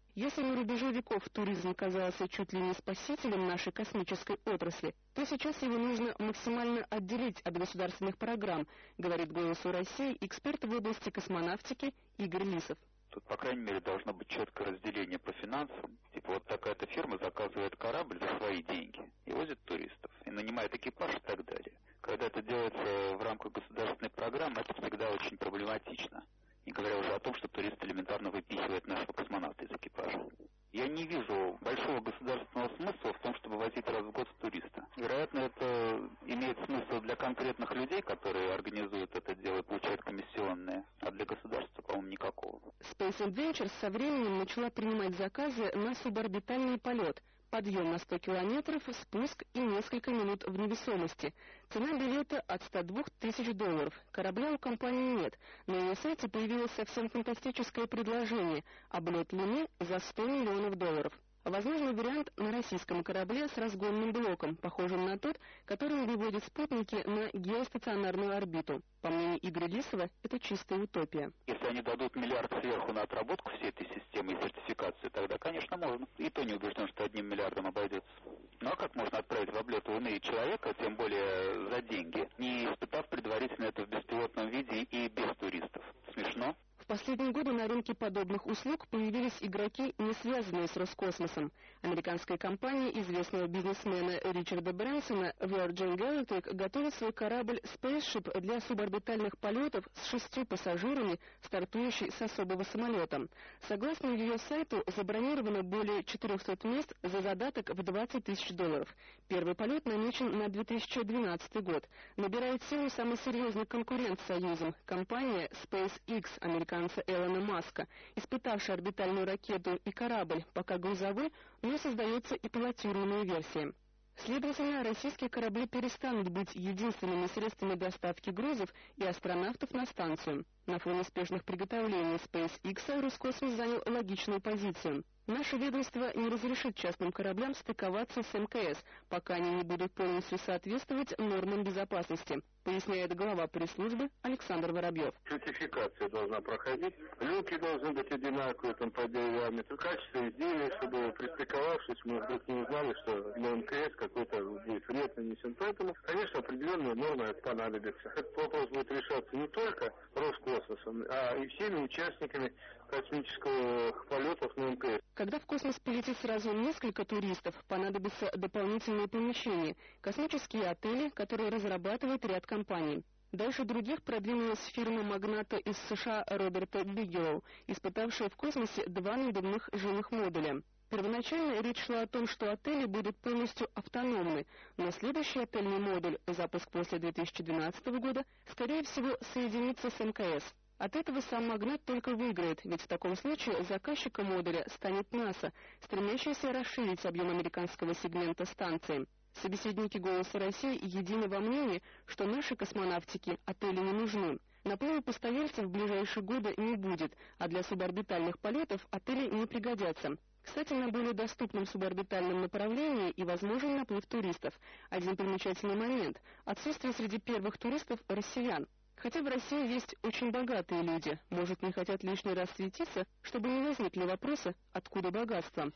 Если на рубеже веков туризм казался чуть ли не спасителем нашей космической отрасли, то сейчас его нужно максимально отделить от государственных программ, говорит «Голосу России» эксперт в области космонавтики Игорь Лисов. Тут, по крайней мере, должно быть четкое разделение по финансам. Типа вот такая-то фирма заказывает корабль за свои деньги и возит туристов, и нанимает экипаж и так далее. Когда это делается в рамках государственной программы, это всегда очень проблематично. Не говоря уже о том, что турист элементарно выпихивает нашего космонавта из экипажа. Я не вижу большого государственного смысла в том, чтобы возить раз в год туриста. Вероятно, это имеет смысл для конкретных людей, которые организуют это дело и получают комиссионные, а для государства, по-моему, никакого. Space Adventures со временем начала принимать заказы на суборбитальный полет, подъем на сто километров, спуск и несколько минут в невесомости. Цена билета от ста двух тысяч долларов. Корабля у компании нет. На ее сайте появилось совсем фантастическое предложение – облет Луны за сто миллионов долларов. Возможно, вариант на российском корабле с разгонным блоком, похожим на тот, который выводит спутники на геостационарную орбиту. По мнению Игоря Лисова, это чистая утопия. Если они дадут миллиард сверху на отработку всей этой системы и сертификацию, тогда, конечно, можно. И то не убежден, что одним миллиардом обойдется. Ну а как можно отправить в облет Луны человека, тем более за деньги, не испытав предварительно это в беспилотном виде и без туристов? Смешно? В последние годы на рынке подобных услуг появились игроки, не связанные с Роскосмосом. Американская компания известного бизнесмена Ричарда Брэнсона Virgin Galactic готовит свой корабль Spaceship для суборбитальных полетов с шестью пассажирами, стартующий с особого самолета. Согласно ее сайту, забронировано более четырехсот мест за задаток в двадцать тысяч долларов. Первый полет намечен на две тысячи двенадцатый год. Набирает силу самый серьезный конкурент с Союзом – компания SpaceX, американская Элона Маска, испытавший орбитальную ракету и корабль, пока грузовой, но создается и пилотируемая версия. Следовательно, российские корабли перестанут быть единственными средствами доставки грузов и астронавтов на станцию. На фоне спешных приготовлений SpaceX Роскосмос занял логичную позицию. Наше ведомство не разрешит частным кораблям стыковаться с эм ка эс, пока они не будут полностью соответствовать нормам безопасности, поясняет глава пресс-службы Александр Воробьев. Сертификация должна проходить, люки должны быть одинаковые, там по диаметру, качество изделия, чтобы пристыковавшись, мы вдруг не узнали, что для эм ка эс какой-то будет вред нанесен. Поэтому, конечно, определенные нормы понадобятся. Этот вопрос будет решаться не только Роскосмосом, а и всеми участниками космических полетов на эм ка эс. Когда в космос полетит сразу несколько туристов, понадобятся дополнительные помещения, космические отели, которые разрабатывает ряд компаний. Дальше других продвинулась фирма магната из США Роберта Бигелоу, испытавшая в космосе два надувных жилых модуля. Первоначально речь шла о том, что отели будут полностью автономны, но следующий отельный модуль, запуск после две тысячи двенадцатого года, скорее всего, соединится с эм ка эс. От этого сам магнат только выиграет, ведь в таком случае заказчиком модуля станет НАСА, стремящаяся расширить объем американского сегмента станции. Собеседники «Голоса России» едины во мнении, что нашей космонавтике отели не нужны. Наплыва постояльцев в ближайшие годы не будет, а для суборбитальных полетов отели не пригодятся. Кстати, на более доступном суборбитальном направлении и возможен наплыв туристов. Один примечательный момент – отсутствие среди первых туристов россиян. Хотя в России есть очень богатые люди, может, не хотят лишний раз светиться, чтобы не возникли вопросы, откуда богатство.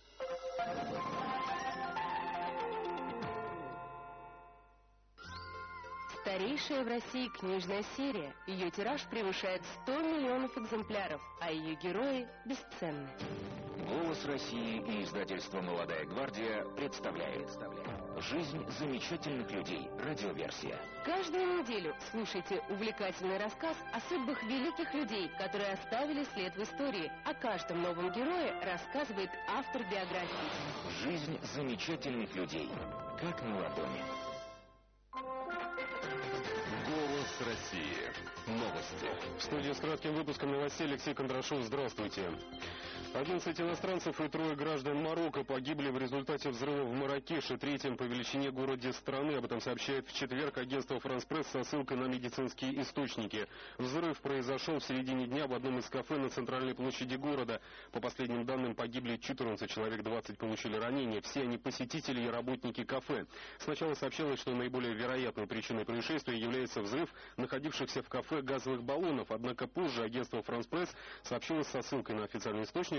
Старейшая в России книжная серия. Ее тираж превышает сто миллионов экземпляров, а ее герои бесценны. «Голос России» и издательство «Молодая гвардия» представляют «Жизнь замечательных людей». Радиоверсия. Каждую неделю слушайте увлекательный рассказ о судьбах великих людей, которые оставили след в истории. О каждом новом герое рассказывает автор биографии. «Жизнь замечательных людей». Как на ладони. «Голос России». Новости. В студии с кратким выпуском новостей Алексей Кондрашов. Здравствуйте. одиннадцать иностранцев и трое граждан Марокко погибли в результате взрыва в Марракеше, третьем по величине городе страны. Об этом сообщает в четверг агентство «Франс Пресс» со ссылкой на медицинские источники. Взрыв произошел в середине дня в одном из кафе на центральной площади города. По последним данным, погибли четырнадцать человек, двадцать получили ранения. Все они посетители и работники кафе. Сначала сообщалось, что наиболее вероятной причиной происшествия является взрыв находившихся в кафе газовых баллонов. Однако позже агентство «Франс Пресс» сообщило со ссылкой на официальный источник,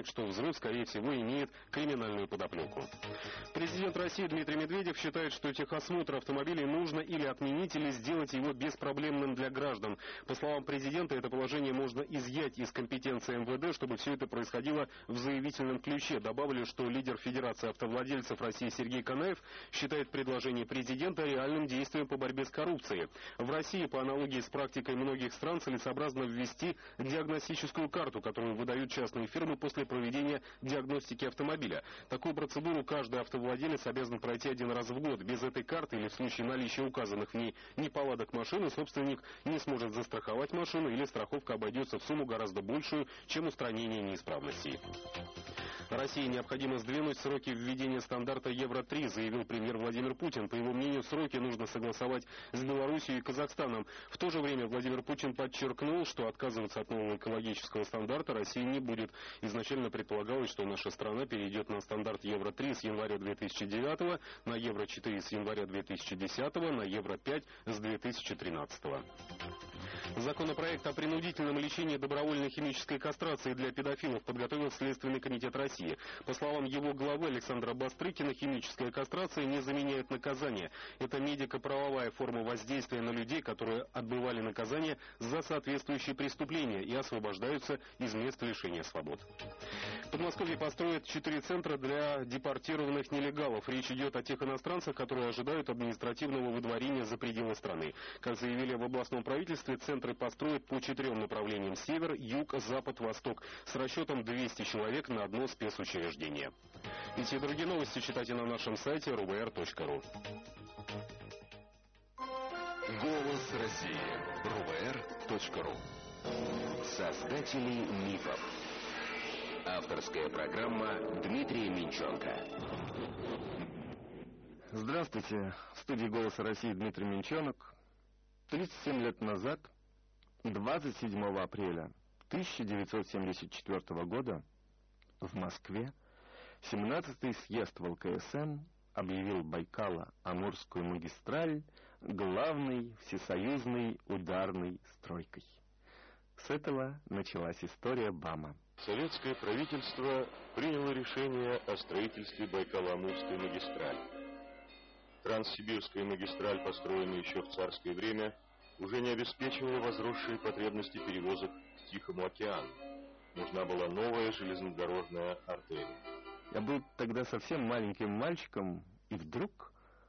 считает, что взрыв, скорее всего, имеет криминальную подоплеку. Президент России Дмитрий Медведев считает, что техосмотр автомобилей нужно или отменить, или сделать его беспроблемным для граждан. По словам президента, это положение можно изъять из компетенции эм вэ дэ, чтобы все это происходило в заявительном ключе. Добавлю, что лидер Федерации автовладельцев России Сергей Канаев считает предложение президента реальным действием по борьбе с коррупцией. В России, по аналогии с практикой многих стран, целесообразно ввести диагностическую карту, которую выдают частные фирмы после проведения диагностики автомобиля. Такую процедуру каждый автовладелец обязан пройти один раз в год. Без этой карты или в случае наличия указанных в ней неполадок машины собственник не сможет застраховать машину или страховка обойдется в сумму гораздо большую, чем устранение неисправностей. России необходимо сдвинуть сроки введения стандарта Евро три, заявил премьер Владимир Путин. По его мнению, сроки нужно согласовать с Белоруссией и Казахстаном. В то же время Владимир Путин подчеркнул, что отказываться от нового экологического стандарта Россия не будет. Изначально предполагалось, что наша страна перейдет на стандарт Евро три с января две тысячи девятого, на Евро четыре с января две тысячи десятого, на Евро пять с две тысячи тринадцатого. Законопроект о принудительном лечении добровольной химической кастрации для педофилов подготовил Следственный комитет России. По словам его главы Александра Бастрыкина, химическая кастрация не заменяет наказание. Это медико-правовая форма воздействия на людей, которые отбывали наказание за соответствующие преступления и освобождаются из мест лишения свобод. В Подмосковье построят четыре центра для депортированных нелегалов. Речь идет о тех иностранцах, которые ожидают административного выдворения за пределы страны. Как заявили в областном правительстве, центры построят по четырем направлениям: север, юг, запад, восток, с расчетом двести человек на одно спецучреждение. Эти и другие новости читайте на нашем сайте эр бэ эр точка ру. Голос России. эр бэ эр точка ру. Создатели мифов. Авторская программа Дмитрия Минченко. Здравствуйте. В студии «Голоса России» Дмитрий Минченок. тридцать семь лет назад, двадцать седьмого апреля тысяча девятьсот семьдесят четвёртого года, в Москве семнадцатый съезд вэ эл ка эс эм объявил Байкало-Амурскую магистраль главной всесоюзной ударной стройкой. С этого началась история БАМа. Советское правительство приняло решение о строительстве Байкало-Амурской магистрали. Транссибирская магистраль, построенная еще в царское время, уже не обеспечивала возросшие потребности перевозок к Тихому океану. Нужна была новая железнодорожная артерия. Я был тогда совсем маленьким мальчиком и вдруг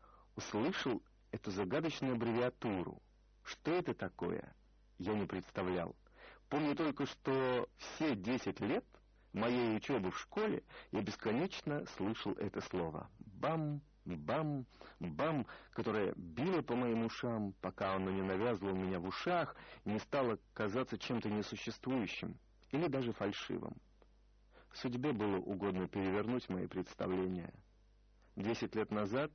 услышал эту загадочную аббревиатуру. Что это такое, я не представлял. Помню только, что все десять лет моей учебы в школе я бесконечно слышал это слово. Бам, бам, бам, которое било по моим ушам, пока оно не навязло у меня в ушах и не стало казаться чем-то несуществующим или даже фальшивым. Судьбе было угодно перевернуть мои представления. Десять лет назад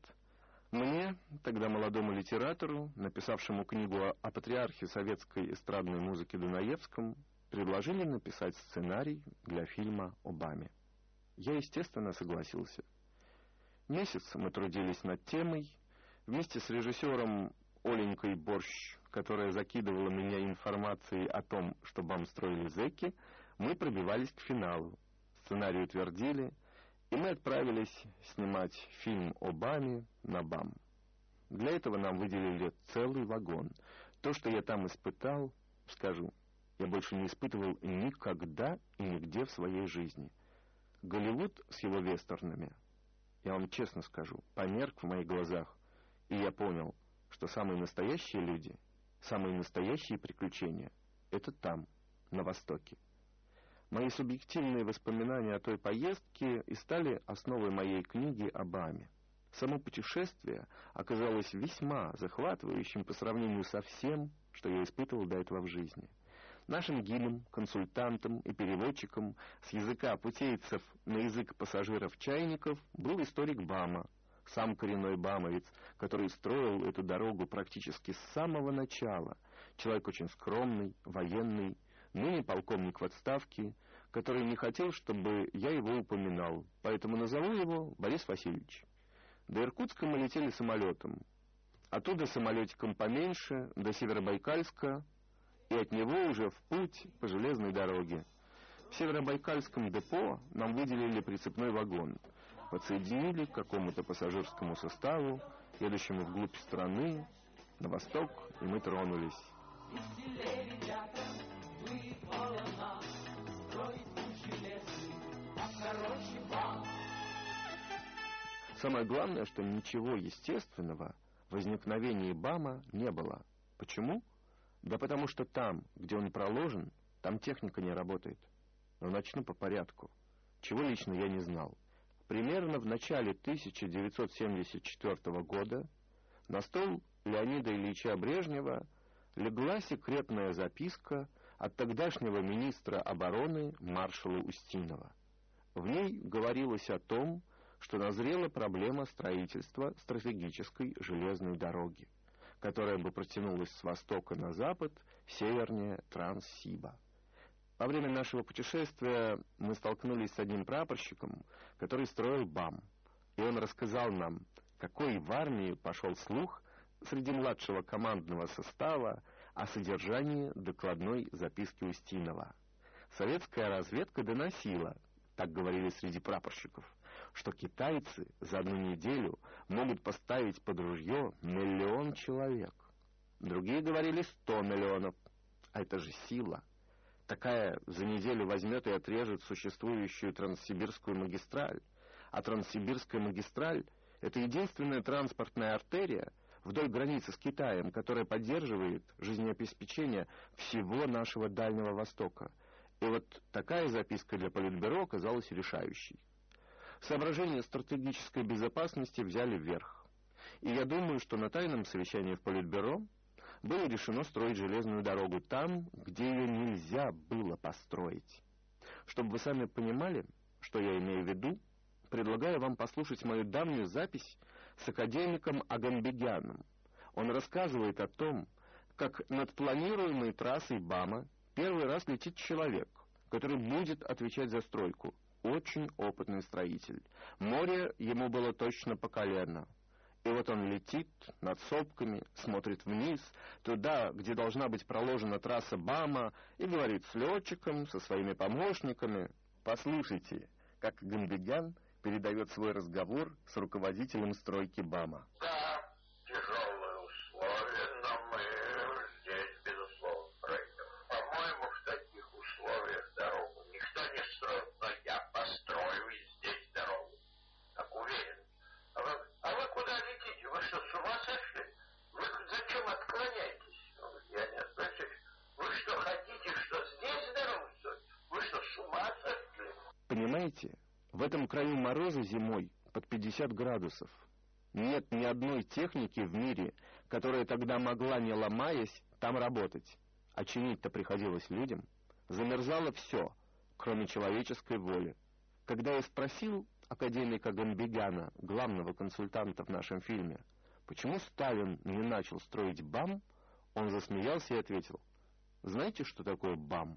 мне, тогда молодому литератору, написавшему книгу о, о патриархе советской эстрадной музыки Дунаевском, предложили написать сценарий для фильма о БАМе. Я, естественно, согласился. Месяц мы трудились над темой. Вместе с режиссером Оленькой Борщ, которая закидывала меня информацией о том, что БАМ строили зэки, мы пробивались к финалу. Сценарий утвердили, и мы отправились снимать фильм о БАМе на БАМ. Для этого нам выделили целый вагон. То, что я там испытал, скажу, я больше не испытывал никогда и нигде в своей жизни. Голливуд с его вестернами, я вам честно скажу, померк в моих глазах, и я понял, что самые настоящие люди, самые настоящие приключения — это там, на Востоке. Мои субъективные воспоминания о той поездке и стали основой моей книги о БАМе. Само путешествие оказалось весьма захватывающим по сравнению со всем, что я испытывал до этого в жизни. Нашим гидом, консультантом и переводчиком с языка путейцев на язык пассажиров-чайников был историк БАМа, сам коренной бамовец, который строил эту дорогу практически с самого начала. Человек очень скромный, военный, ныне полковник в отставке, который не хотел, чтобы я его упоминал, поэтому назову его Борис Васильевич. До Иркутска мы летели самолетом, оттуда самолетиком поменьше, до Северобайкальска, и от него уже в путь по железной дороге. В Северобайкальском депо нам выделили прицепной вагон, подсоединили к какому-то пассажирскому составу, едущему вглубь страны, на восток, и мы тронулись. Самое главное, что ничего естественного в возникновении БАМа не было. Почему? Да потому что там, где он проложен, там техника не работает. Но начну по порядку. Чего лично я не знал. Примерно в начале тысяча девятьсот семьдесят четвёртого года на стол Леонида Ильича Брежнева легла секретная записка от тогдашнего министра обороны маршала Устинова. В ней говорилось о том, что назрела проблема строительства стратегической железной дороги, которая бы протянулась с востока на запад, севернее Транссиба. Во время нашего путешествия мы столкнулись с одним прапорщиком, который строил БАМ, и он рассказал нам, какой в армии пошел слух среди младшего командного состава о содержании докладной записки Устинова. Советская разведка доносила, так говорили среди прапорщиков, что китайцы за одну неделю могут поставить под ружье миллион человек. Другие говорили сто миллионов. А это же сила. Такая за неделю возьмет и отрежет существующую Транссибирскую магистраль. А Транссибирская магистраль — это единственная транспортная артерия вдоль границы с Китаем, которая поддерживает жизнеобеспечение всего нашего Дальнего Востока. И вот такая записка для Политбюро оказалась решающей. Соображения стратегической безопасности взяли вверх. И я думаю, что на тайном совещании в Политбюро было решено строить железную дорогу там, где ее нельзя было построить. Чтобы вы сами понимали, что я имею в виду, предлагаю вам послушать мою давнюю запись с академиком Аганбегяном. Он рассказывает о том, как над планируемой трассой БАМа первый раз летит человек, который будет отвечать за стройку. Очень опытный строитель. Море ему было точно по колено. И вот он летит над сопками, смотрит вниз, туда, где должна быть проложена трасса БАМа, и говорит с летчиком, со своими помощниками. Послушайте, как Аганбегян передает свой разговор с руководителем стройки БАМа. Да, тяжелые условия, но мы здесь, безусловно, пройдем. По-моему, в таких условиях дорогу никто не строил, но я построю и здесь дорогу. Так уверен. А вы, а вы куда летите? Вы что, с ума сошли? Вы зачем отклоняетесь? Я не знаю. Вы что, хотите, что здесь дорогу строить? Вы что, с ума сошли? Понимаете, в этом краю мороза зимой под пятьдесят градусов. Нет ни одной техники в мире, которая тогда могла, не ломаясь, там работать. А чинить-то приходилось людям. Замерзало все, кроме человеческой воли. Когда я спросил академика Аганбегяна, главного консультанта в нашем фильме, почему Сталин не начал строить БАМ, он засмеялся и ответил: знаете, что такое БАМ?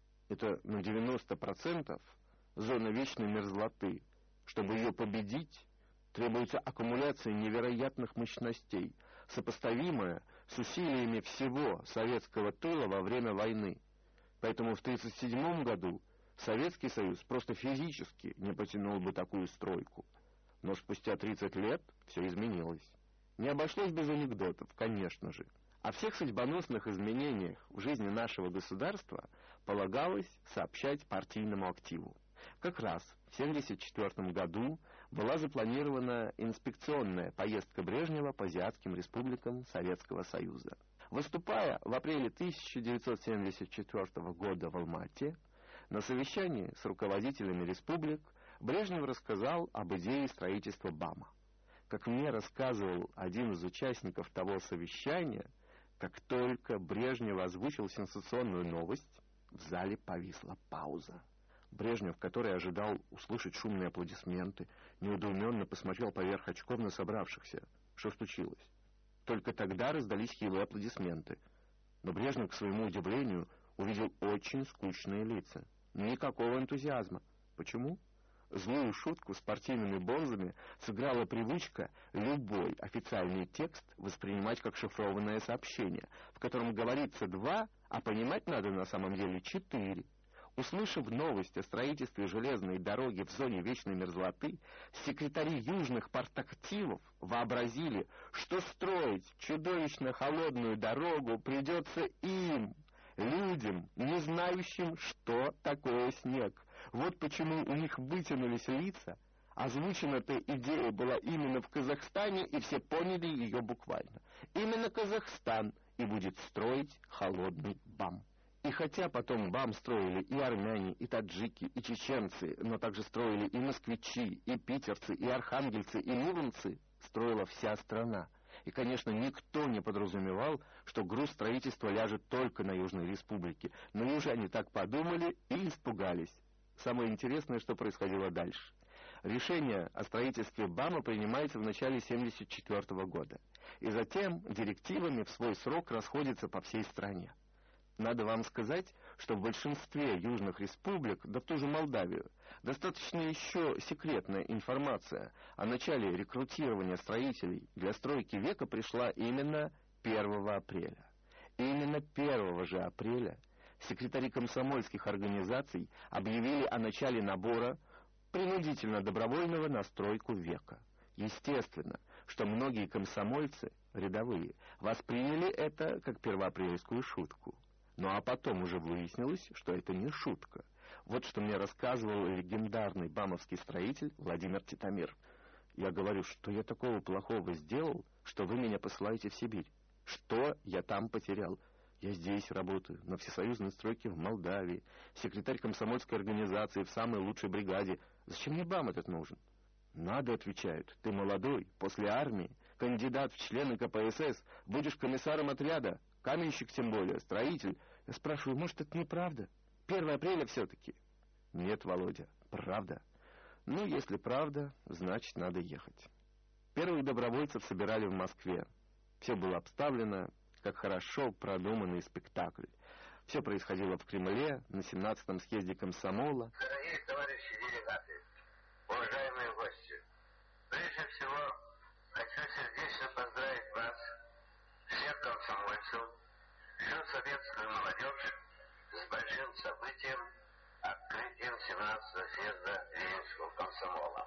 Это на девяносто процентов зона вечной мерзлоты. Чтобы ее победить, требуется аккумуляция невероятных мощностей, сопоставимая с усилиями всего советского тыла во время войны. Поэтому в тысяча девятьсот тридцать седьмом году Советский Союз просто физически не потянул бы такую стройку. Но спустя тридцать лет все изменилось. Не обошлось без анекдотов, конечно же. О всех судьбоносных изменениях в жизни нашего государства полагалось сообщать партийному активу. Как раз в тысяча девятьсот семьдесят четвёртом году была запланирована инспекционная поездка Брежнева по азиатским республикам Советского Союза. Выступая в апреле тысяча девятьсот семьдесят четвёртого года в Алма-Ате, на совещании с руководителями республик Брежнев рассказал об идее строительства БАМа. Как мне рассказывал один из участников того совещания, как только Брежнев озвучил сенсационную новость, в зале повисла пауза. Брежнев, который ожидал услышать шумные аплодисменты, недоуменно посмотрел поверх очков на собравшихся. Что случилось? Только тогда раздались хилые аплодисменты. Но Брежнев, к своему удивлению, увидел очень скучные лица. Никакого энтузиазма. Почему? Злую шутку с партийными бонзами сыграла привычка любой официальный текст воспринимать как шифрованное сообщение, в котором говорится два, а понимать надо на самом деле четыре. Услышав новость о строительстве железной дороги в зоне вечной мерзлоты, секретари южных партактивов вообразили, что строить чудовищно холодную дорогу придется им, людям, не знающим, что такое снег. Вот почему у них вытянулись лица. Озвучена-то идея была именно в Казахстане, и все поняли ее буквально. Именно Казахстан и будет строить холодный БАМ. И хотя потом БАМ строили и армяне, и таджики, и чеченцы, но также строили и москвичи, и питерцы, и архангельцы, и муромцы, строила вся страна. И, конечно, никто не подразумевал, что груз строительства ляжет только на Южной Республике. Но южане так подумали и испугались. Самое интересное, что происходило дальше. Решение о строительстве БАМа принимается в начале семьдесят четвёртого года. И затем директивами в свой срок расходится по всей стране. Надо вам сказать, что в большинстве южных республик, да в ту же Молдавию, достаточно еще секретная информация о начале рекрутирования строителей для стройки века пришла именно первого апреля. И именно первого же апреля секретари комсомольских организаций объявили о начале набора принудительно добровольного на стройку века. Естественно, что многие комсомольцы, рядовые, восприняли это как первоапрельскую шутку. Ну а потом уже выяснилось, что это не шутка. Вот что мне рассказывал легендарный бамовский строитель Владимир Титомир. Я говорю, что я такого плохого сделал, что вы меня посылаете в Сибирь. Что я там потерял? Я здесь работаю, на всесоюзной стройке в Молдавии, секретарь комсомольской организации в самой лучшей бригаде. Зачем мне БАМ этот нужен? Надо, отвечают, ты молодой, после армии, кандидат в члены ка пэ эс эс, будешь комиссаром отряда, каменщик тем более, строитель. Я спрашиваю, может, это неправда? первое апреля все-таки. Нет, Володя, правда. Ну, если правда, значит, надо ехать. Первых добровольцев собирали в Москве. Все было обставлено, как хорошо продуманный спектакль. Все происходило в Кремле, на семнадцатом съезде комсомола. Дорогие товарищи делегаты, уважаемые гости, прежде всего хочу сердечно поздравить вас, всех комсомольцев, всю советскую молодежь с большим событием открытием семнадцатого съезда Ленинского комсомола.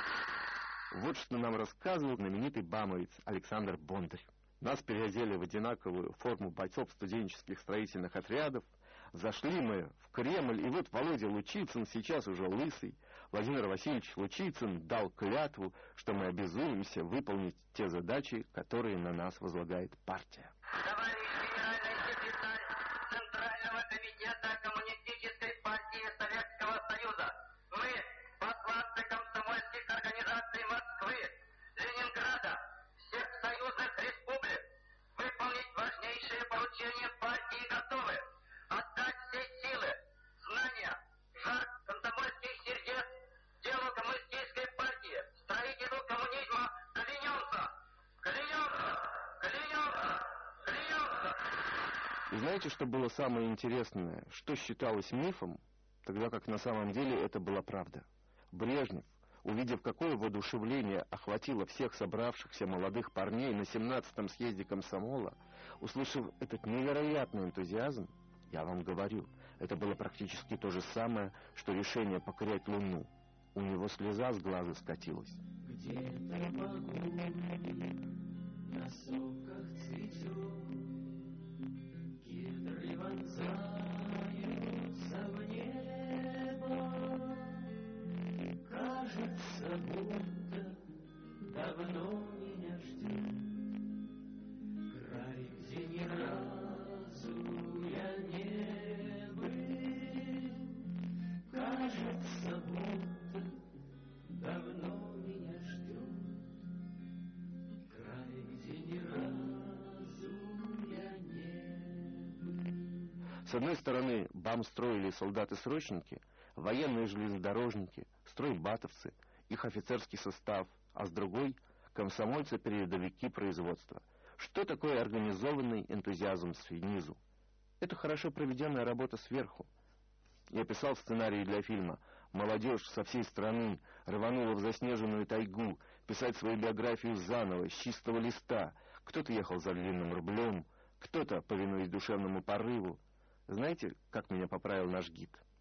Вот что нам рассказывал знаменитый бамовец Александр Бондарь. Нас переодели в одинаковую форму бойцов студенческих строительных отрядов. Зашли мы в Кремль, и вот Володя Лучицын, сейчас уже лысый, Владимир Васильевич Лучицын дал клятву, что мы обязуемся выполнить те задачи, которые на нас возлагает партия. Товарищ генеральный секретарь Центрального комитета Коммунистической партии Советского Союза, мы, посланцы комсомольских организаций Москвы, Ленинграда, всех союзных республик, выполнить важнейшие поручения партии готовы, отдать все силы, знания, жар комсомольских сердец делу коммунистической партии, строителю коммунизма клянемся, клянемся, клянемся, клянемся. И знаете, что было самое интересное? Что считалось мифом, тогда как на самом деле это была правда? Брежнев, увидев, какое воодушевление охватило всех собравшихся молодых парней на семнадцатом съезде комсомола, услышав этот невероятный энтузиазм, я вам говорю, это было практически то же самое, что решение покорять Луну. У него слеза с глаза скатилась. Где-то на соках цветет, кедры вонзаются в небо. Кажется, будто давно меня ждет край, где ни разу я не был. Кажется, будто давно меня ждет край, где ни разу я не был. С одной стороны, БАМ строили солдаты-срочники, военные железнодорожники, стройбатовцы, их офицерский состав, а с другой — комсомольцы-передовики производства. Что такое организованный энтузиазм снизу? Это хорошо проведенная работа сверху. Я писал сценарий для фильма. Молодежь со всей страны рванула в заснеженную тайгу писать свою биографию заново, с чистого листа. Кто-то ехал за длинным рублем, кто-то, повинуясь душевному порыву. Знаете, как меня поправил наш гид?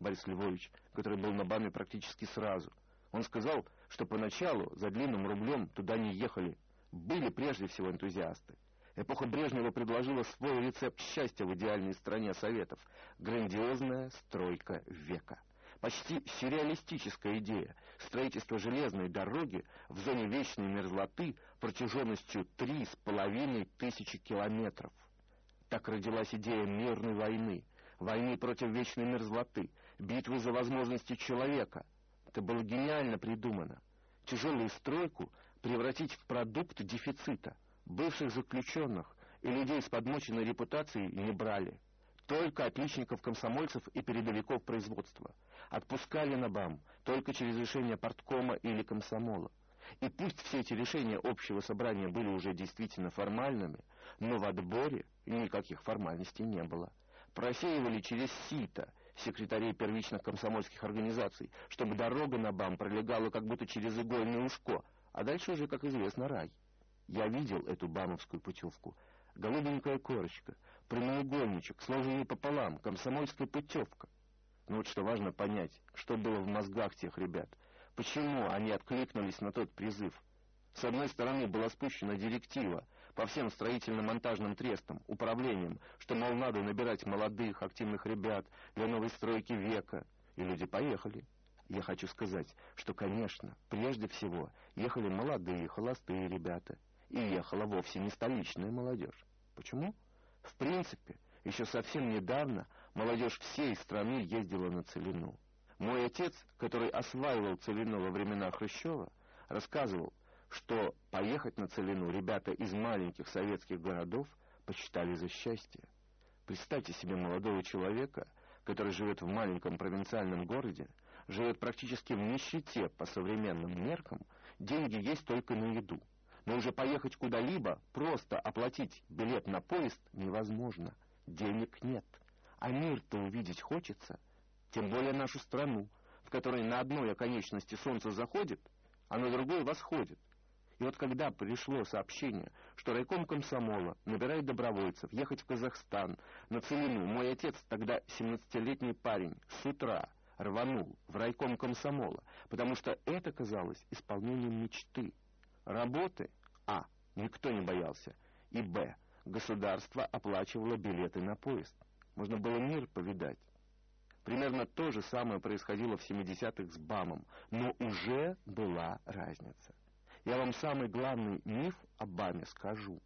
Борис Львович, который был на БАМе практически сразу. Он сказал, что поначалу за длинным рублем туда не ехали. Были прежде всего энтузиасты. Эпоха Брежнева предложила свой рецепт счастья в идеальной стране Советов. Грандиозная стройка века. Почти сюрреалистическая идея. Строительство железной дороги в зоне вечной мерзлоты протяженностью три с половиной тысячи километров. Так родилась идея мирной войны. Войны против вечной мерзлоты. Битвы за возможности человека. Это было гениально придумано. Тяжелую стройку превратить в продукт дефицита. Бывших заключенных и людей с подмоченной репутацией не брали. Только отличников-комсомольцев и передовиков производства. Отпускали на БАМ только через решение парткома или комсомола. И пусть все эти решения общего собрания были уже действительно формальными, но в отборе никаких формальностей не было. Просеивали через сито секретарей первичных комсомольских организаций, чтобы дорога на БАМ пролегала как будто через игольное ушко, а дальше уже, как известно, рай. Я видел эту бамовскую путевку. Голубенькая корочка, прямоугольничек, сложенный пополам, комсомольская путевка. Но вот что важно понять, что было в мозгах тех ребят. Почему они откликнулись на тот призыв? С одной стороны, была спущена директива по всем строительно-монтажным трестам, управлениям, что, мол, надо набирать молодых, активных ребят для новой стройки века. И люди поехали. Я хочу сказать, что, конечно, прежде всего ехали молодые, холостые ребята. И ехала вовсе не столичная молодежь. Почему? В принципе, еще совсем недавно молодежь всей страны ездила на Целину. Мой отец, который осваивал Целину во времена Хрущева, рассказывал, что поехать на Целину ребята из маленьких советских городов почитали за счастье. Представьте себе молодого человека, который живет в маленьком провинциальном городе, живет практически в нищете по современным меркам, деньги есть только на еду. Но уже поехать куда-либо, просто оплатить билет на поезд невозможно. Денег нет. А мир-то увидеть хочется. Тем более нашу страну, в которой на одной оконечности солнце заходит, а на другой восходит. И вот когда пришло сообщение, что райком комсомола набирает добровольцев ехать в Казахстан, на Целину, мой отец, тогда семнадцатилетний парень, с утра рванул в райком комсомола, потому что это казалось исполнением мечты. Работы, а, никто не боялся, и, б, государство оплачивало билеты на поезд. Можно было мир повидать. Примерно то же самое происходило в семидесятых с БАМом, но уже была разница. Я вам самый главный миф о БАМе скажу.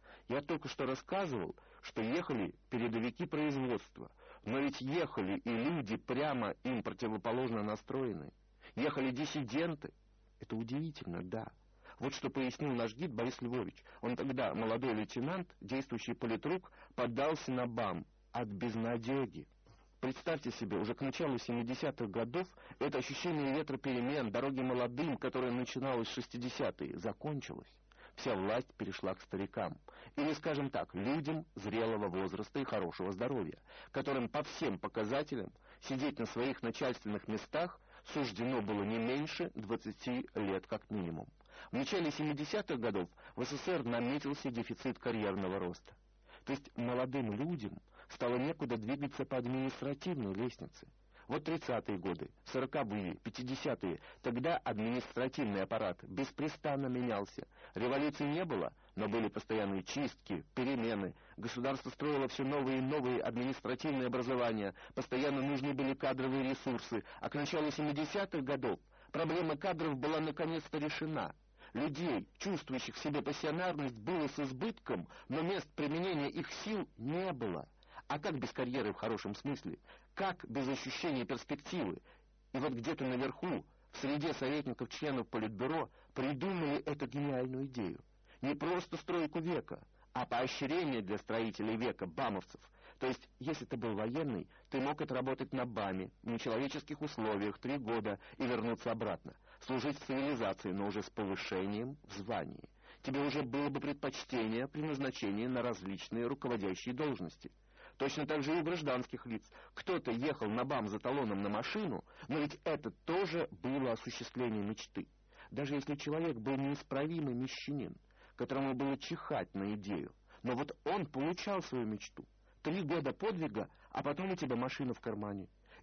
Я только что рассказывал, что ехали передовики производства, но ведь ехали и люди, прямо им противоположно настроенные. Ехали диссиденты. Это удивительно, да. Вот что пояснил наш гид Борис Львович. Он тогда, молодой лейтенант, действующий политрук, поддался на БАМ от безнадеги. Представьте себе, уже к началу семидесятых годов это ощущение ветра перемен, дороги молодым, которое начиналось в шестидесятые, закончилось. Вся власть перешла к старикам. Или, скажем так, людям зрелого возраста и хорошего здоровья, которым по всем показателям сидеть на своих начальственных местах суждено было не меньше двадцати лет как минимум. В начале семидесятых годов в СССР наметился дефицит карьерного роста. То есть молодым людям стало некуда двигаться по административной лестнице. Вот тридцатые годы, сороковые, пятидесятые, тогда административный аппарат беспрестанно менялся. Революции не было, но были постоянные чистки, перемены. Государство строило все новые и новые административные образования, постоянно нужны были кадровые ресурсы. А к началу семидесятых годов проблема кадров была наконец-то решена. Людей, чувствующих в себе пассионарность, было с избытком, но мест применения их сил не было. А как без карьеры в хорошем смысле? Как без ощущения перспективы? И вот где-то наверху, в среде советников-членов Политбюро, придумали эту гениальную идею. Не просто стройку века, а поощрение для строителей века, бамовцев. То есть, если ты был военный, ты мог отработать на БАМе, в нечеловеческих условиях, три года и вернуться обратно. Служить цивилизации, но уже с повышением в звании. Тебе уже было бы предпочтение при назначении на различные руководящие должности. Точно так же и у гражданских лиц. Кто-то ехал на БАМ за талоном на машину, но ведь это тоже было осуществление мечты. Даже если человек был неисправимый мещанин, которому было чихать на идею, но вот он получал свою мечту. Три года подвига, а потом у тебя машина в кармане.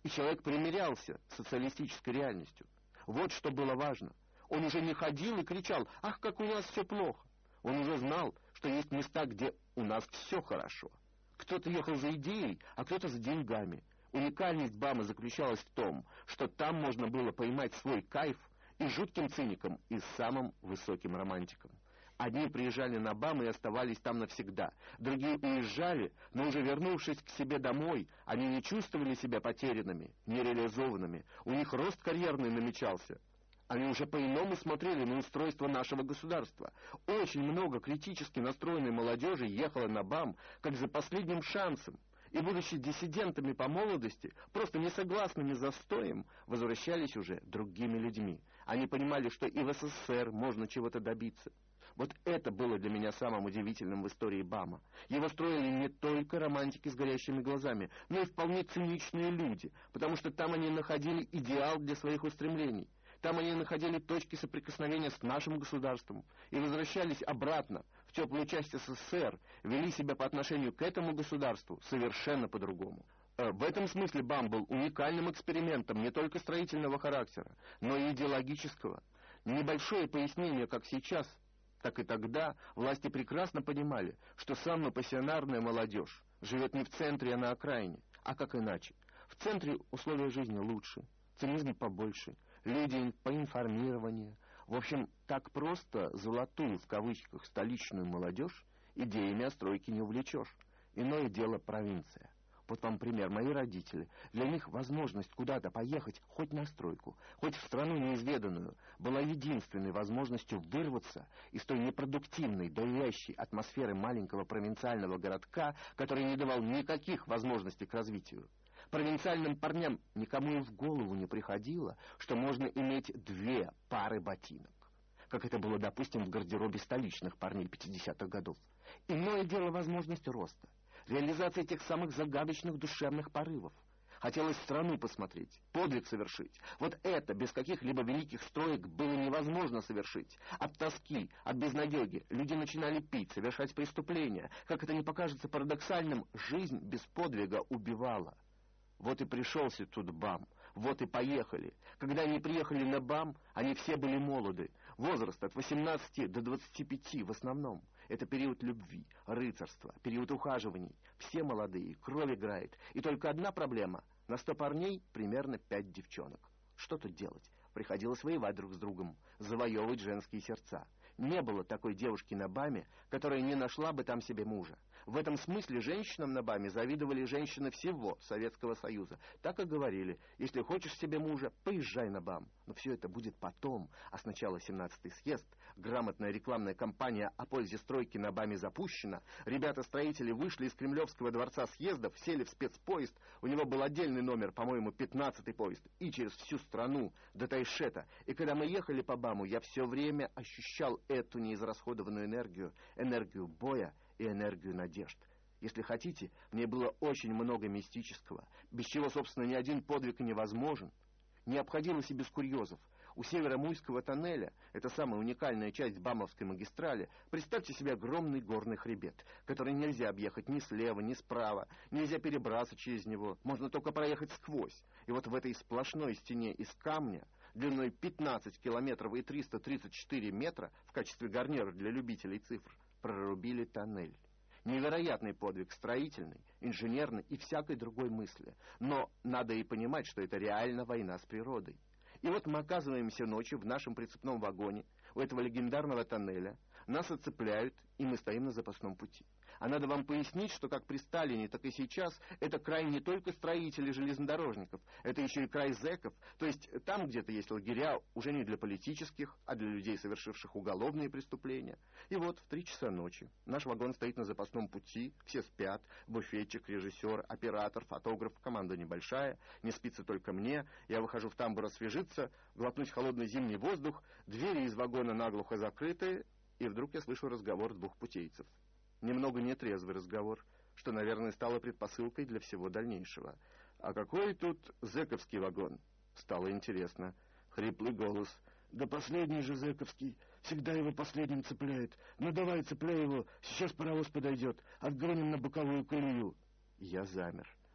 И человек примирялся с социалистической реальностью. Вот что было важно. Он уже не ходил и кричал: «Ах, как у нас все плохо!» Он уже знал, что есть места, где у нас все хорошо. Кто-то ехал за идеей, а кто-то за деньгами. Уникальность БАМа заключалась в том, что там можно было поймать свой кайф и жутким циником, и самым высоким романтиком. Одни приезжали на БАМ и оставались там навсегда, другие уезжали, но уже вернувшись к себе домой, они не чувствовали себя потерянными, нереализованными, у них рост карьерный намечался. Они уже по-иному смотрели на устройство нашего государства. Очень много критически настроенной молодежи ехала на БАМ как за последним шансом, и, будучи диссидентами по молодости, просто несогласными с застоем, возвращались уже другими людьми. Они понимали, что и в СССР можно чего-то добиться. Вот это было для меня самым удивительным в истории БАМа. Его строили не только романтики с горящими глазами, но и вполне циничные люди, потому что там они находили идеал для своих устремлений. Там они находили точки соприкосновения с нашим государством и возвращались обратно в теплую часть СССР, вели себя по отношению к этому государству совершенно по-другому. В этом смысле БАМ был уникальным экспериментом не только строительного характера, но и идеологического. Небольшое пояснение, как сейчас, так и тогда власти прекрасно понимали, что самая пассионарная молодежь живет не в центре, а на окраине, а как иначе. В центре условия жизни лучше, цинизм побольше, люди поинформирование. В общем, так просто золотую, в кавычках, столичную молодежь идеями о стройке не увлечешь. Иное дело провинция. Вот вам пример. Мои родители. Для них возможность куда-то поехать, хоть на стройку, хоть в страну неизведанную, была единственной возможностью вырваться из той непродуктивной, давящей атмосферы маленького провинциального городка, который не давал никаких возможностей к развитию. Провинциальным парням никому и в голову не приходило, что можно иметь две пары ботинок, как это было, допустим, в гардеробе столичных парней пятидесятых годов. Иное дело возможность роста, реализация тех самых загадочных душевных порывов. Хотелось страну посмотреть, подвиг совершить. Вот это без каких-либо великих строек было невозможно совершить. От тоски, от безнадеги люди начинали пить, совершать преступления. Как это не покажется парадоксальным, жизнь без подвига убивала. Вот и пришелся тут БАМ, вот и поехали. Когда они приехали на БАМ, они все были молоды. Возраст от восемнадцати до двадцати пяти в основном. Это период любви, рыцарства, период ухаживаний. Все молодые, кровь играет. И только одна проблема. На сто парней примерно пять девчонок. Что тут делать? Приходилось воевать друг с другом, завоевывать женские сердца. Не было такой девушки на БАМе, которая не нашла бы там себе мужа. В этом смысле женщинам на БАМе завидовали женщины всего Советского Союза. Так и говорили: если хочешь себе мужа, поезжай на БАМ. Но все это будет потом, а сначала семнадцатый съезд, грамотная рекламная кампания о пользе стройки на БАМе запущена, ребята-строители вышли из Кремлевского дворца съездов, сели в спецпоезд, у него был отдельный номер, по-моему, пятнадцатый поезд, и через всю страну до Тайшета. И когда мы ехали по БАМу, я все время ощущал эту неизрасходованную энергию, энергию боя и энергию надежд. Если хотите, в ней было очень много мистического, без чего, собственно, ни один подвиг и невозможен. Не обходилось и без курьезов. У Северомуйского тоннеля, это самая уникальная часть БАМовской магистрали, представьте себе огромный горный хребет, который нельзя объехать ни слева, ни справа, нельзя перебраться через него, можно только проехать сквозь. И вот в этой сплошной стене из камня, длиной пятнадцать километров и триста тридцать четыре метра, в качестве гарнира для любителей цифр, прорубили тоннель. Невероятный подвиг строительный, инженерный и всякой другой мысли. Но надо и понимать, что это реально война с природой. И вот мы оказываемся ночью в нашем прицепном вагоне у этого легендарного тоннеля, нас оцепляют, и мы стоим на запасном пути. А надо вам пояснить, что как при Сталине, так и сейчас это край не только строителей железнодорожников, это еще и край зэков, то есть там где-то есть лагеря уже не для политических, а для людей, совершивших уголовные преступления. И вот в три часа ночи наш вагон стоит на запасном пути, все спят, буфетчик, режиссер, оператор, фотограф, команда небольшая, не спится только мне, я выхожу в тамбур освежиться, глотнуть холодный зимний воздух, двери из вагона наглухо закрыты, и вдруг я слышу разговор двух путейцев. Немного нетрезвый разговор, что, наверное, стало предпосылкой для всего дальнейшего. А какой тут зэковский вагон? Стало интересно. Хриплый голос. Да последний же зэковский. Всегда его последним цепляет. Ну давай, цепляй его, сейчас паровоз подойдет. Отгоним на боковую колею. Я замер.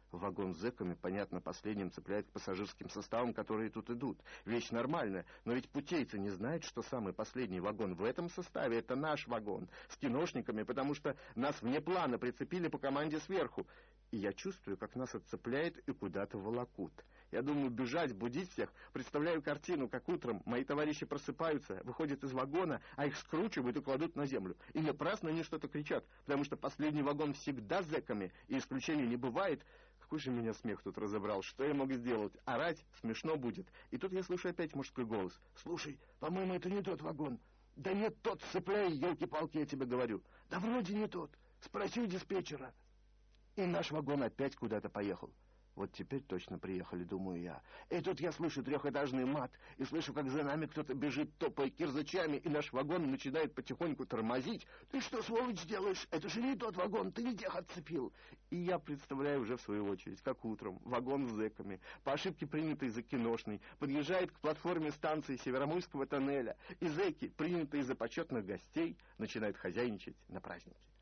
Вагон с зэками, понятно, последним цепляет к пассажирским составам, которые тут идут. Вещь нормальная, но ведь путейцы не знают, что самый последний вагон в этом составе — это наш вагон, с киношниками, потому что нас вне плана прицепили по команде сверху. И я чувствую, как нас отцепляют и куда-то волокут. Я думаю, бежать, будить всех. Представляю картину, как утром мои товарищи просыпаются, выходят из вагона, а их скручивают и кладут на землю. И напрасно они что-то кричат, потому что последний вагон всегда с зэками, и исключений не бывает. Какой же меня смех тут разобрал. Что я мог сделать? Орать? Смешно будет. И тут я слышу опять мужской голос. Слушай, по-моему, это не тот вагон. Да нет, тот, цепляй, елки-палки, я тебе говорю. Да вроде не тот. Спроси у диспетчера. И наш вагон опять куда-то поехал. Вот теперь точно приехали, думаю я. И тут я слышу трехэтажный мат, и слышу, как за нами кто-то бежит, топая кирзачами, и наш вагон начинает потихоньку тормозить. Ты что, сволочь, делаешь? Это же не тот вагон, ты ведь их отцепил. И я представляю уже в свою очередь, как утром вагон с зэками, по ошибке принятой за киношный, подъезжает к платформе станции Северомойского тоннеля, и зэки, принятые за почетных гостей, начинают хозяйничать на празднике.